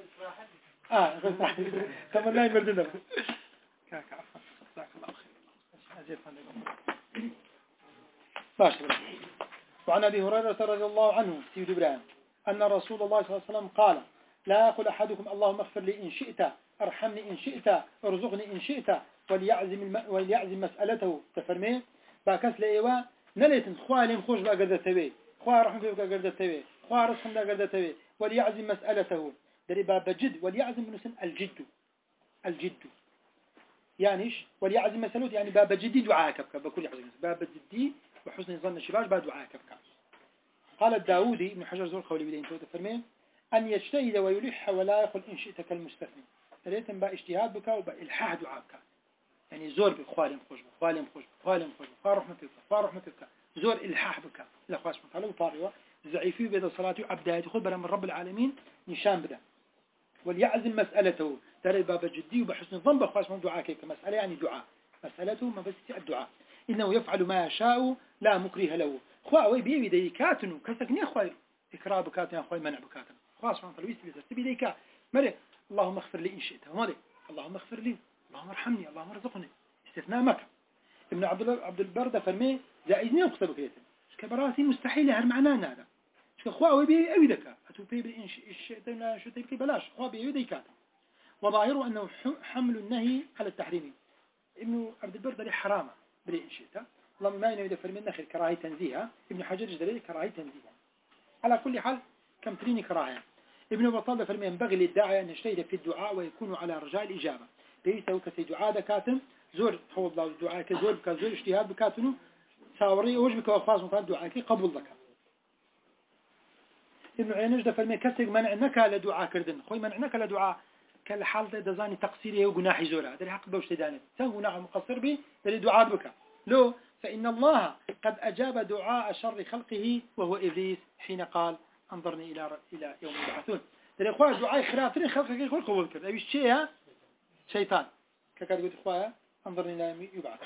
آه كمان لا يمردنا كاك عفوا جزاك الله خير أجيب فندق باش وعن أبي هريرة رضي الله عنه سيد إبراهيم أن رسول الله صلى الله عليه وسلم قال لا يقول أحدكم اللهم اغفر لي إن شئت ارحمني إن شئت ارزقني إن شئت وليعزم, الم... وليعزم مسألته تفرمي باكس لإيوه نليتن خواه لهم خوش بأقردتوي خواه رحمه فيه بأقردتوي خواه رسخم بأقردتوي وليعزم مسألته دري باب جد وليعزم من سن الجد الجد يعنيش وليعزم مسألته يعني باب جدي دعاء بك بكل عزم باب جدي وحسن ظن الشباش باب دعاء بك قال الداودي ابن حجر زور قولي بدين توت فرمين أن يجتهد ويلح ولا يقول إن شئت كالمستثني دريتم با اجتهاد بك وبا إلحاح دعاء بك يعني زور بك خوالي مخوش خوالي مخوش خوالي مخوش خوالي رحمتك خوالي رحمتك زور إلحاح بك لا خواش مطالب وطاريوه زعيفي بيد الصلاة وعبدها خذ بلا من رب العالمين نشان بدا وليعزم مسألته ترى باب جدي وبحسن الظن بخواش من دعاء كيك مسألة يعني دعاء مسألته ما بس الدعاء إنه يفعل ما يشاء لا مكره له خواوي بيبي ديكاتنو كسكني أخوي إكراه بكاتنا أخوي منع بكاتنا خلاص من طلبيس بيزر تبي ديكا مري اللهم اغفر لي إن شئت مري اللهم اغفر لي اللهم ارحمني اللهم ارزقني استثناء مكة ابن عبد عبد البردة فرمي جائزني أقصى بكريتن كبراسي مستحيل هالمعنى هذا خواوي بيبي أبي دكا أتو بيبي إن شئت لا شئت بكي بلاش خوا بيبي ديكاتنا وظاهره أنه حمل النهي على التحريم ابن عبد البردة لي حرامة بلي إن شئت لما ما ينوي دفر من نخل كراهي تنزيها ابن حجر جدري كراهي تنزيها على كل حال كم تريني كراهي ابن بطال دفر من ينبغي للداعي أن يجتهد في الدعاء ويكون على رجاء الإجابة بيته كسي دعاء دكاتن زور حوض الله الدعاء كزور بكزور اجتهاد بكاتنه ساوري وجبك وخاص مفاد دعاء كي قبول لك ابن عينش دفر من كسي منعنك لدعاء كردن خوي منعنك لدعاء كالحال دزاني تقصيري وجناحي زورا دري حق بوش تدانت سن جناح مقصر به دري دعاء بك لو فإن الله قد أجاب دعاء شر خلقه وهو إبليس حين قال انظرني إلى إلى يوم يبعثون دري إخوة دعاء خرافين خلقك يقول قبول كرد أبي الشيء شيطان كقال قلت إخوة انظرني إلى يوم يبعثون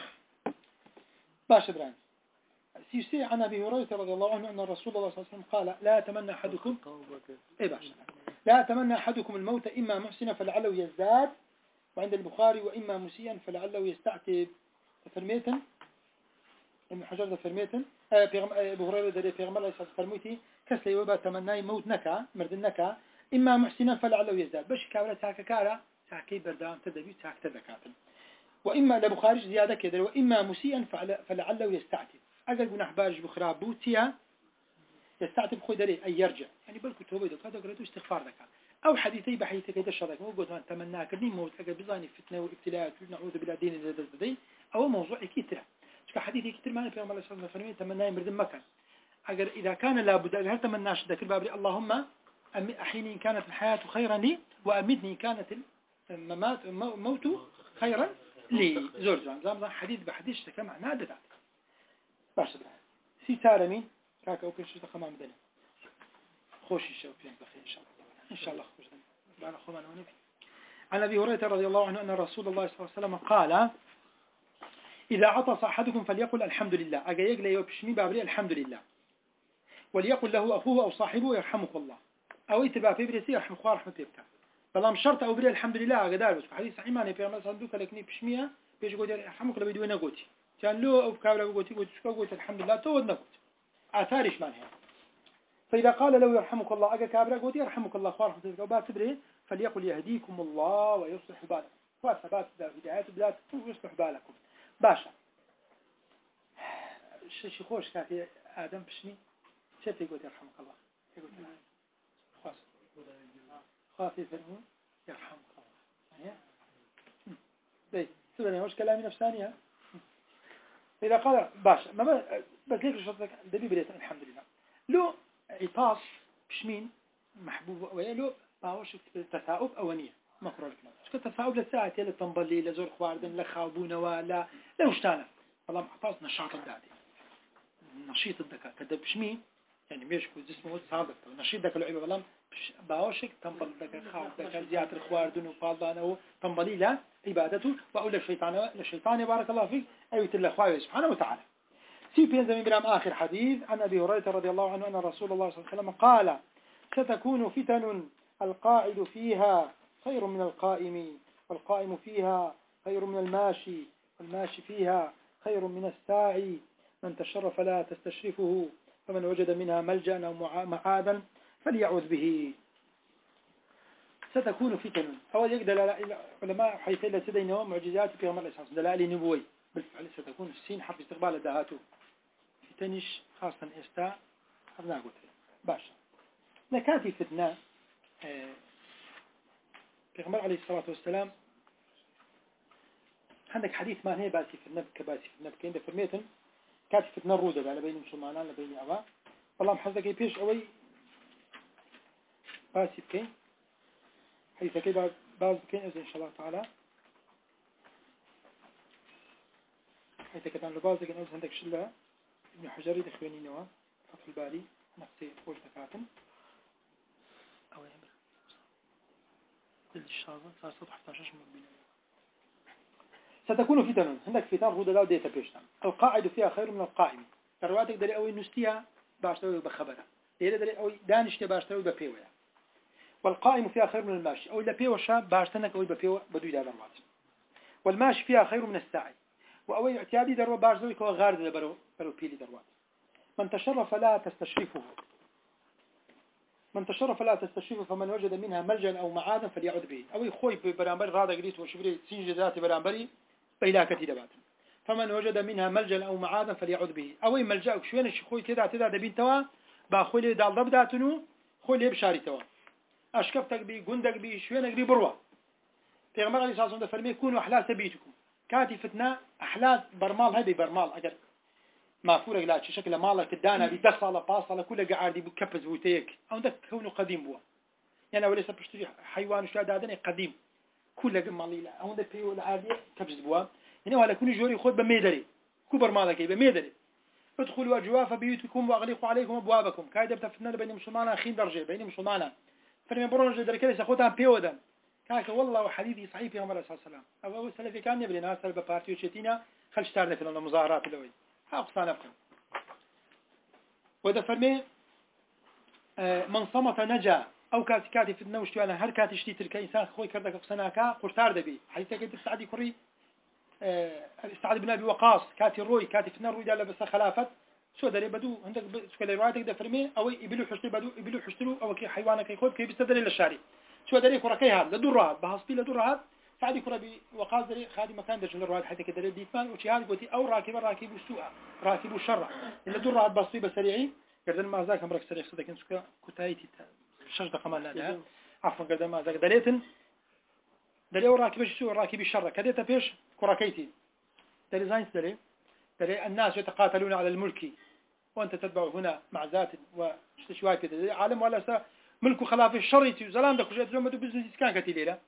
باش بران سيسي عن أبي هريرة رضي الله عنه أن الرسول الله صلى الله عليه وسلم قال لا يتمنى أحدكم إيه باش لا يتمنى أحدكم الموت إما محسنا فلعله يزداد وعند البخاري وإما مسيئا فلعله يستعتب فرميتا ابن حجر ده فرميتن أبو هريرة ده بيغمر الله يسعد فرميتي كسلي وبا تمناي موت نكا مرد نكا إما محسنا فلعله يزداد باش كاولا تاكا كارا تاكي بردام تدبي تاك تذكاتن وإما لبخاري زيادة كده وإما مسيئا فلعله يستعتب أقل قناح بارج بخراب بوتيا يستعتب خوي دري أي يرجع يعني بلكو توبي دوك هذا قرأتو استغفار دكا أو حديثي بحيثي كيدا الشرك مو قلت تمنى كرني موت أقل بزاني فتنة وابتلاء نعوذ بالله دين الذي أو موضوع كتير كحديث كتير ما في الله صلى الله عليه وسلم تمنى يمرد مكان أجر إذا كان لابد هل تمناش ذاك الباب اللهم أحيني إن كانت الحياة خيرا لي وأمدني إن كانت الممات موت خيرا لي زور زمان زمان حديث بحديث كما نادر باش بقى سيتار مين كاك أو كل شيء تقام مدني خوش الشوق في بخير إن شاء الله إن شاء الله خوش بارك الله ونبي عن أبي هريرة رضي الله عنه أن رسول الله صلى الله عليه وسلم قال إذا عطس أحدكم فليقل الحمد لله أجا يقل يوبشمي بابري الحمد لله وليقل له أخوه أو صاحبه يرحمك الله أو يتبع في بريسي يرحم خواه رحمة بيبتا بلام شرط أو بري الحمد لله أجا دار بس حديث صحيح ماني في الله صندوق لكني بشمية بيش قلت يرحمك لو بدون قوتي كان له أو كابلا قوتي قلت شو قلت الحمد لله تود نقول آثارش مانها فإذا قال له يرحمك الله أجا كابلا قوتي يرحمك الله خواه رحمة بيبتا وبعد تبري فليقل يهديكم الله ويصلح بالكم وثبات هدايات بلاد ويصلح بالكم باشا شي خوش كافي آدم بشني شايف يقول يرحمك الله يقول خاص خاص يفهمون يرحمك الله يعني سوري وش كلامي نفساني ها إذا قال باشا ما بس ليك شرطك دبي بريت الحمد لله لو عطاس بشمين محبوب ويلو باوش تثاؤب أولية مقرر كلام شو تثاؤب للساعة يلا تنبلي لزور خواردن لخابون ولا لا وشتانا والله عطاس نشاط الدادي نشيط الذكاء كده بشمين يعني مش كل جسمه صادق نشيط ذاك العيب والله باوشك تنبل لك خاف لك زيادة خواردن وفاضان أو تنبلي لا عبادته وأولى الشيطان للشيطان بارك الله فيك أي تلا خواه سبحانه وتعالى. في بين برام آخر حديث عن أبي هريرة رضي الله عنه أن رسول الله صلى الله عليه وسلم قال ستكون فتن القاعد فيها خير من القائم والقائم فيها خير من الماشي والماشي فيها خير من الساعي من تشرف لا تستشرفه فمن وجد منها ملجأ أو معادا فليعوذ به. ستكون فتن أول يقدر علماء حيث لا سدينا معجزات في غمر الإساس دلائل نبوي بالفعل ستكون السين حرف استقبال دهاته فتنش خاصة إستا أبناء قلت باش نكاتي فتنة في غمر عليه الصلاة والسلام عندك حديث ما هي باسي في النبك باسي في النبك عند فرميتن كاتي فتنة رودة على بين مسلمان على بين أبا والله محزك يبيش أوي باسي بكين حيث كده بعض بكين إن شاء الله تعالى حيث كده عن لبعض بكين عندك شلة ابن حجري دخواني نوا فتح الباري نفسي فوش دكاتن أو يمر الشاطئ صار سطح تاشش مبين. ستكون فتن عندك فتن رودة لا ديتا بيشتن القاعد فيها خير من القائم ترواتك دلي أوي نستيها باشتوي بخبرة دلي دلي أوي دانشتي باشتوي ببيوية والقائم فيها خير من الماشي أو إلا بيو الشاب باشتنك أوي ببيو بدو إلى ذروات والماشي فيها خير من الساعي وأوي اعتيادي دروا باشتوي كوا غارد برو برو بيلي دروات من تشرف لا تستشرفه من تشرف لا تستشرفه فمن وجد منها ملجأ أو معادا فليعود به أوي خوي برامبر رادا قريت وشبري سنج ذاتي برامبري بيلاكتي دبات فمن وجد منها ملجأ أو معادا فليعود به أوي ملجأك شوين الشخوي تدا تدا دبين توا باخوي لي دال ضبداتنو خوي لي بشاري توا أشكفتك بي قندك بي شوينك بي بروا پیغمبر علیه الصلاة والسلام فرمی كونوا أحلاس بيتكم كاتي فتنة أحلاس برمال هذي برمال أجر ما فورك لا شكل مالك الدانا بدخ على باص على كل قاعد بكبز بوتيك أو ده كونه قديم بوا يعني وليس بشتري حيوان شو هذا قديم كل جمالي لا أو ده بيو العادي كبز بوا يعني ولا كل جوري خود بميدري كبر مالك بميدري ادخلوا أجواف بيوتكم وأغلقوا عليكم أبوابكم كايدة بتفتنا بين مسلمان أخين درجة بين مسلمان فرمي برونج دركلي سخوتان بيودا كاك والله وحديثي صحيح في عمر صلى الله عليه وسلم أبو سلفي كان يبري ناس سلب بارتيو شتينا خلش تارنا في المظاهرات الأول أقصى نفسه وده فرمي من صمت نجا أو كاتي كاتي في النوش أنا هر كاتي شتي تلك إنسان خوي كردك قصناكا قرتار دبي حيث كنت استعدي كري استعد بن أبي وقاص كاتي روي كاتي في النار روي ده بس خلافت شو ده بدو عندك سكول روايتك ده فرمي أو يبلو حشتي بدو يبلو حشتلو أو كي حيوانك يخود كي بيستدري للشاري شو ده كرة كي هذا لدرها بحسبي لدرها سعدي كرة بوقاص دري خادم مكان درج الرواية حتى كده ديفان وشي هذا قلتي أو راكب راكب السوء راكب الشر اللي درها بسيط بسريعي قدر ما ذاك أمرك سريع صدق إن سكا كتايتي شجرة كمان لا عفوا قدر ما ذاك دليتن دلي أو راكب السوء راكب الشر كده تفيش كرة كيتي دلي زاين دلي دلي الناس يتقاتلون على الملك وأنت تتبع هنا مع ذات وشوية كده عالم ولا سا ملك خلاف الشريتي وزلام دك وجات زوم بدو بزنس كان كتير لا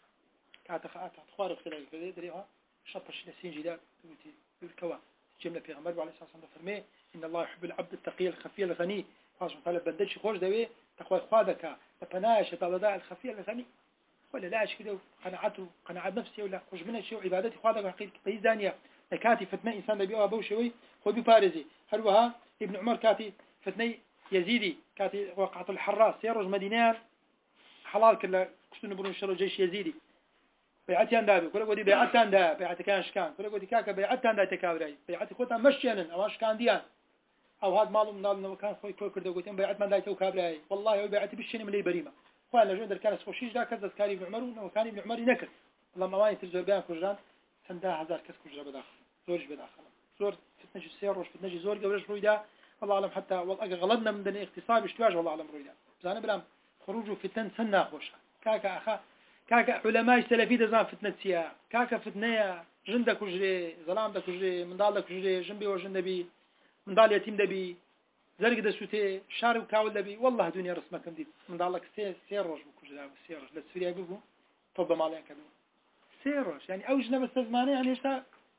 كات خات خوارق كده كده دريها شطش لسين جدا توتي بالكوا جملة في غمر عليه الصلاة والسلام فرمي إن الله يحب العبد التقي الخفي الغني خاصة طالب بدلش خوش دوي تقوى خوادك تبناش طالدا الخفي الغني ولا لا كده قناعته قناعة نفسي ولا خوش من الشيء عبادتي خوادك حقيقة بيزانية كاتي فتنة إنسان بيوها أبو شوي هو ببارزي هلوها ابن عمر كاتي فتنة يزيدي كاتي وقعة الحراس يرج مدينان حلال كلا كشتون برون شر الجيش يزيدي بيعتي عندها كل قدي بيعتي عندها بيعتي كان شكان كل قدي كاكا بيعتي عندها تكابري بيعتي خوتها مشينا أو شكان ديان أو هذا ماله من إنه كان خوي كل كرده قلت بيعتي من لا تكابري والله هو بيعتي بالشين من لي بريمة قال لجند كان سوشيج ذا كذا كاري ابن عمر وكان ابن عمر ينكر لما ما يترجع بيان كجران سندها هزار كسك كجرا بداخل زوج بداخل زور فتنجي السير وش فتنجي زور قبلش رويدا والله أعلم حتى والله غلطنا من دني اغتصاب اشتواج والله أعلم رويدا زانا بلام خروجه فتن سنة خوش كاكا أخا كاكا علماء سلفي دزان فتنة سيا كاكا فتنة جندك وجري ظلام دك وجري من ضالك وجري جنبي وجند بي من ضال يتيم دبي زرق دسوتي شارب كاول دبي والله دنيا رسمك مديد من ضالك سير سير رج بكجرا سير رج للسوريا بيبو طب مالين كبير سير رج يعني أوجنا بستزمانه يعني إيش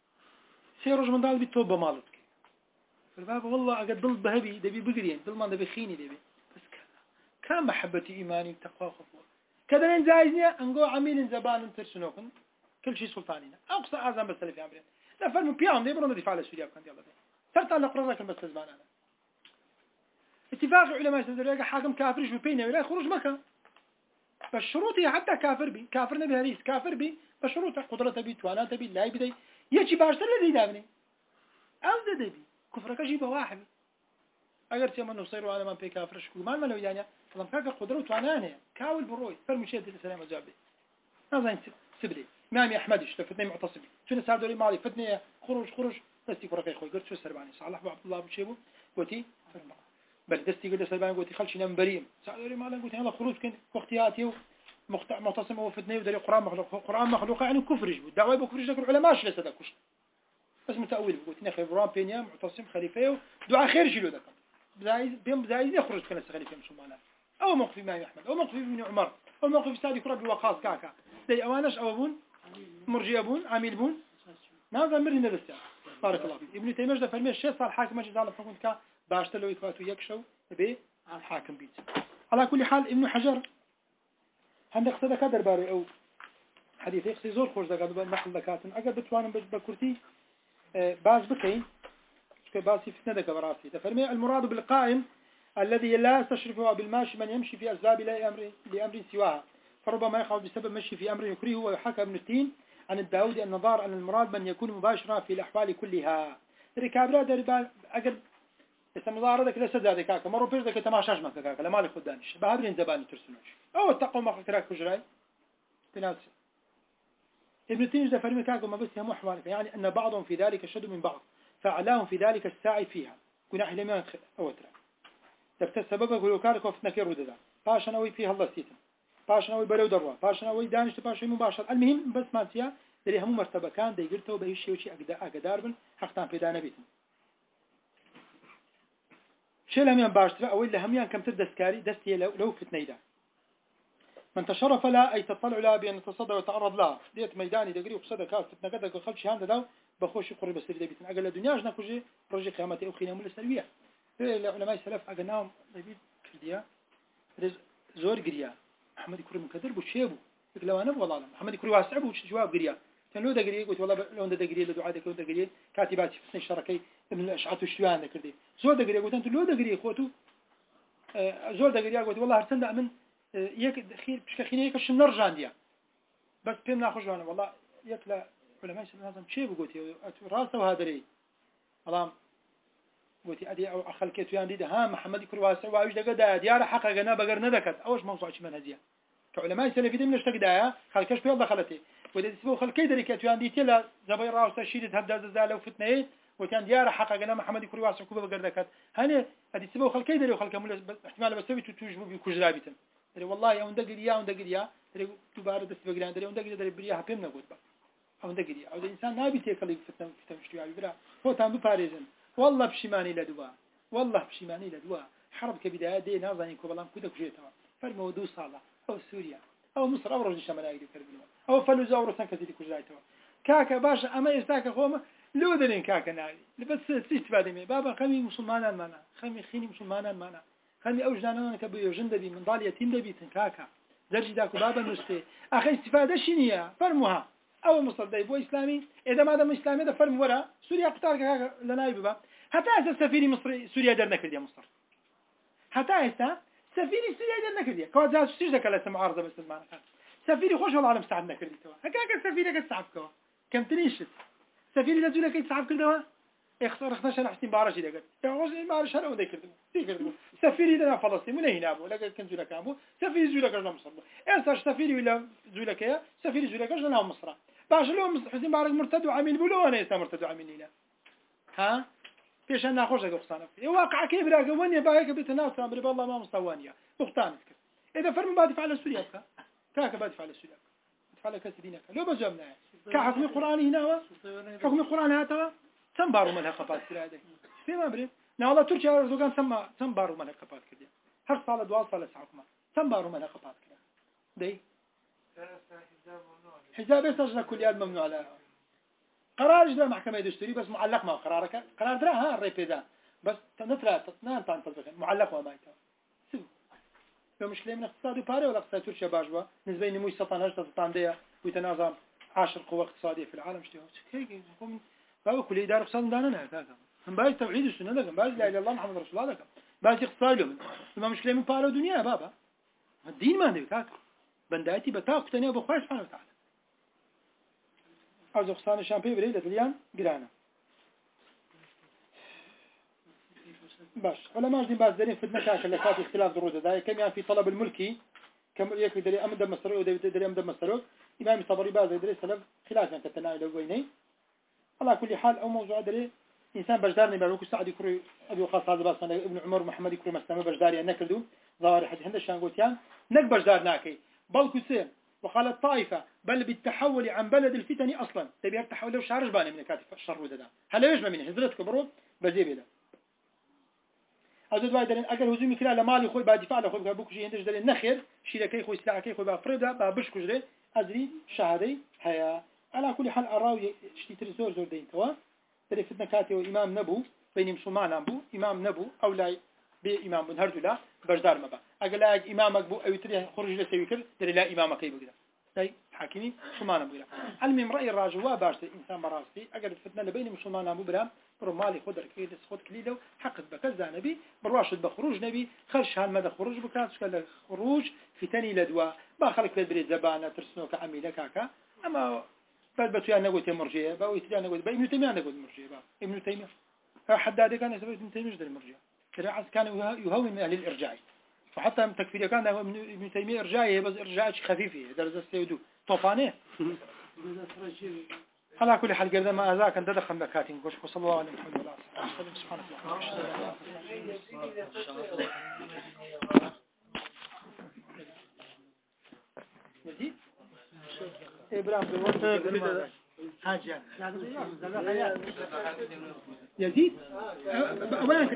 سيرج من ضال بيتوب مالك فالباب والله أقد ضل بهبي دبي بقرين ضل ما دبي خيني دبي بس كان محبة إيماني تقوى خطوة كذا من زايزني أنجو عميل زبان ترسنوكن كل شيء سلطانينا أقصى أعظم بس في أمرين لا فرموا بيان ده برضو دفاع على سوريا كان يلا ده ترت على قرارك بس زمان أنا اتفاق علماء السودان حاكم كافر شو بينه ولا خروج مكة فالشروط هي حتى كافر بي كافر نبي هريس كافر بي فالشروط قدرة بي توانات بي لا بدي يجي باشتر الذي دابني أو ده بي كفرك جيب واحد أجر تيما نصير وأنا ما بي كافر شكو ما ما لو يعني فلما كاك قدرة توانانه كاول بروي فرمشيت السلام جابي هذا سبلي مامي أحمدش تفتني معتصمي شنو صار دوري مالي فتني خروج خروج دستي كفرك يا أخوي قلت شو سرباني صالح عبد الله بشيبو قلتي فرما بل دستي قلت سرباني قلتي خلشي نام بريم صار دوري مالي قلت يلا خروج كن واختياتي معتصم وفتني ودري قرآن مخلوق قرآن مخلوق يعني كفرج الدعوة بكفرج لك العلماء شو لسه دكوش بس متأول قلت إن خبران بينيا معتصم خليفة دعاء خير جلو ذاك زايز بيم زايز يخرج كناس خليفة مسلمان أو موقف ما أحمد أو موقف ابن عمر أو موقف سعد كرب وقاص كاكا زي أوانش أو أبون مرجي أبون عامل بون نازل مرنا بس بارك الله فيك ابن تيمية ده فرمي الشيء صار حاكم مجلس على حكم كا باشتلو يكاتو يكشو به على الحاكم بيت على كل حال ابن حجر عندك صدق درباري أو حديث يقصي زور خوش دقات بنحل دكاتن أجر بتوانم بكرتي باز بكين كباسي فتنة دك براسي تفرمي المراد بالقائم الذي لا يستشرفه بالماشي من يمشي في أسباب لا أمر لأمر سواها فربما يقع بسبب مشي في أمر يكرهه ويحكى ابن التين عن الداودي النظار أن المراد من يكون مباشرا في الأحوال كلها ركابرا دربان أجر استمضار ذاك ليس ذلك كاك مرة بيش ذاك تماشاش مكا كاك لما لك خدانش بهابرين زبان ترسلوش أو التقوى ما كراك كجراي تناس ابن تيمية ده فرمي كاك وما بس هم أحوالك يعني أن بعضهم في ذلك شد من بعض فأعلاهم في ذلك الساعي فيها كنا حلمان أو ترى تبت سببه كلوكارك وفتنك يرود ذا باش أنا وي فيها الله سيتم باش أنا وي بلو دروا باش أنا وي دانش باش مباشر المهم بس ما تيا دري هم مرتبة كان ده يقرته وبيشي وشي أقدار أقدار بن حقتان في دانا بيتم شيء لهم يان باشترا أو إلا هم يان كم تدسكاري دستي لو لو فتني ده من تشرف لا أي تطلع لها بأن تصدى وتعرض لها ديت ميداني دقري وقصدها كاس فتنة قدك وخلش هذا ده بخوش قرب السرير بيتن أقل الدنيا جنا كوجي رجع قيامته أو خينا مول السلبية العلماء السلف أقناهم ربيد كرديا زور قريا محمد يكون مكدر بوشيبو لو أنا والله محمد يكون واسع بوش جواب قريا كان له دقري قلت والله لو ده دقري له دعاء له دقري كاتبات في سن شركي من الأشعة والشوان ذكردي زور دقري قلت أنت له دقري خوتو زور دقري قلت والله هرسن ده من يك خير مش كخير يك شن نرجع ديا بس بيم ناخذ وانا والله يكلا علماء لازم شيء بقولتي راسه وهذا لي الله قلتي أدي أو أخل كتوان دي ها محمد يكون واسع وعيش دقة دا ديار حقا جنا بقر ندكت أوش موضوع شيء منهجية كعلماء سلفي دم نشتق دايا خلكش في الله خلتي وده تسبو خل كيدري كتوان دي تلا زبير راس تشيد هذا زال وفتنة وكان ديار حقا جنا محمد يكون واسع كوبا بقر دكت هني أدي تسبو خل كيدري وخل كمل احتمال بس تبي تتوجبوا بكوجرابيتن دري والله يا وندا قريا وندا قريا دري تبارة تسبقنا دري وندا قريا دري بريها هم نقول بقى وندا قريا أو الإنسان نبي تيكلي فتنة فتنة مشتوي على برا هو تام بباريزن والله بشيماني لدوا والله بشيماني لدوا حرب كبداية دي نازني كوبلام كده كجيتها فالموضوع صالح أو سوريا أو مصر أو رجل شمال أيدي كربلاء أو فلوز أو رسان كذي كجيتها كاكا باشا أما يستاك خوما لو دلين كاكا ناوي بس تستفاد منه بابا خمي مسلمانا معنا خمي خيني مسلمانا معنا خمي أوج دانا كبير جند بي من ضال يتيم دبي تنكاكا زرجي داكو بابا نستي أخي استفادة شنية فرموها أو مصر دايبو إسلامي إذا ما دام إسلامي ده فرم ورا سوريا قطار كاكا لنايب بقى حتى هسه سفيري مصري سوريا درنا كرديا مصر حتى هسه سفيري سوريا درنا كرديا كوا جاز شتيش ذاك لسه معارضة بس المعنى سفيري خوش والله على مستعدنا كردي توا هكاك سفيري كتسعف كوا كم تنيشت سفيري لازولا كيتسعف كردوا اختار اختار شرح حسين بارشي دقت يا غوش ما عرفش انا ودي كردو دي كردو سفيري ده فلسطين من هنا ابو لقى كان زولا كامو سفيري زولا كرنا مصر انت سفيري ولا زولا كيا سفيري زولا كرنا مصر باش لهم حسين بارك مرتد وعامل بلو انا اسا مرتد وعامل هنا ها فيش انا خوش قصانه في واقع كيف راك وين بايك بتناس امر بالله ما مستوانيه بختانك اذا فرم بعد فعل سوريا كاك بعد فعل سوريا فعل كسدينك لو بجمنا كحكم القران هنا حكم القران هذا تنبارو ملها قبات كده هذا في ما بري لا والله تركيا أردوغان تم تنبارو ملها قبات كده هر صالة دوال صالة ساعكما تنبارو ملها قبات كده دي حجاب يستجنا كل ياد ممنوع على قرار جدا محكمة دستوري بس معلق ما قرارك قرار درا ها الريبيدا بس نتلا تنان تان تطبيق معلق وما يتوا سو مشكلة من اقتصادي باره ولا اقتصاد تركيا باش با نسبة نموي سطان هشتا سطان ديا ويتنازع عشر قوة اقتصادية في العالم شتيه هيك هم بابا كل إدارة اقتصاد دانا نه كذا هم باش توحيد السنة لكن باش لا إله إلا الله محمد رسول الله لكن باش اقتصاد لهم ما مشكلة من باره دنيا بابا الدين ما عنده كذا بنداتي بتاق تاني أبو خوي سبحانه وتعالى أرزق خصان الشامبي بريدة اليوم جرانا باش ولا ما جدين باز دارين في المشاكل اللي كانت اختلاف دروز ذا كم يعني في طلب الملكي كم يكفي دري أمد مسروق ودري أمد مسروق إمام الطبري باز دري سلف خلاف يعني كتناول ويني على كل حال أو موضوع دري إنسان بجدارني بروك سعد يكري أبي وخاص هذا باز ابن عمر محمد يكري مسلم بجداري نكردو ظاهر حد هند شانغوتيان نك بجدار ناكي بل كسير وقال الطائفة بل بالتحول عن بلد الفتن أصلا تبي التحول لو شارج باني من كاتب الشر وده هلا يجمع من هزرتك برو بزيبه ده أزود واحد دارين أجر هجومي كلا لمالي خوي بعد دفاع لخوي بقى بكشي هندش دارين نخير شيلكي خوي سلاكي خوي بقى فريدا بقى بش كجري أدري شهادي هيا على كل حال أراوي شتي ترزور زور دين توا ترى فتنة كاتي وإمام نبو بين مسلمان أبو إمام نبو أو لا بإمام بن هردولا بجدار مبا أقول لا إمامك بو أو تري خرج لسوي كل ترى لا إمامك يبغى كده طيب حاكمي مسلمان أبو لا علم رأي الراجل وابارس إنسان مراسي أقل فتنة لبين مسلمان أبو برام برو مالي خدر كيدس خد كليدو حقد بكذا نبي برواشد بخروج نبي خرج هالمدى خروج بكاتش كلا خروج في تاني لدوا باخلك في البريد زبانة ترسنوك عميلة كاكا أما بلبتو يعني نقول تمرجية باوي تري نقول با ابن تيمية نقول مرجية با ابن تيمية حداد كان يسبب ابن تيمية جد المرجية كراعس كان يهون من أهل الإرجاع وحتى تكفير كان ابن تيمية إرجاعي بس إرجاع خفيفة درجة سيودو طوفانه على كل حال قبل ما أذاك أنت دخل مكاتين قش وصلى الله عليه محمد وعلى آله وسلم سبحانه وتعالى إبراهيم حاجة يزيد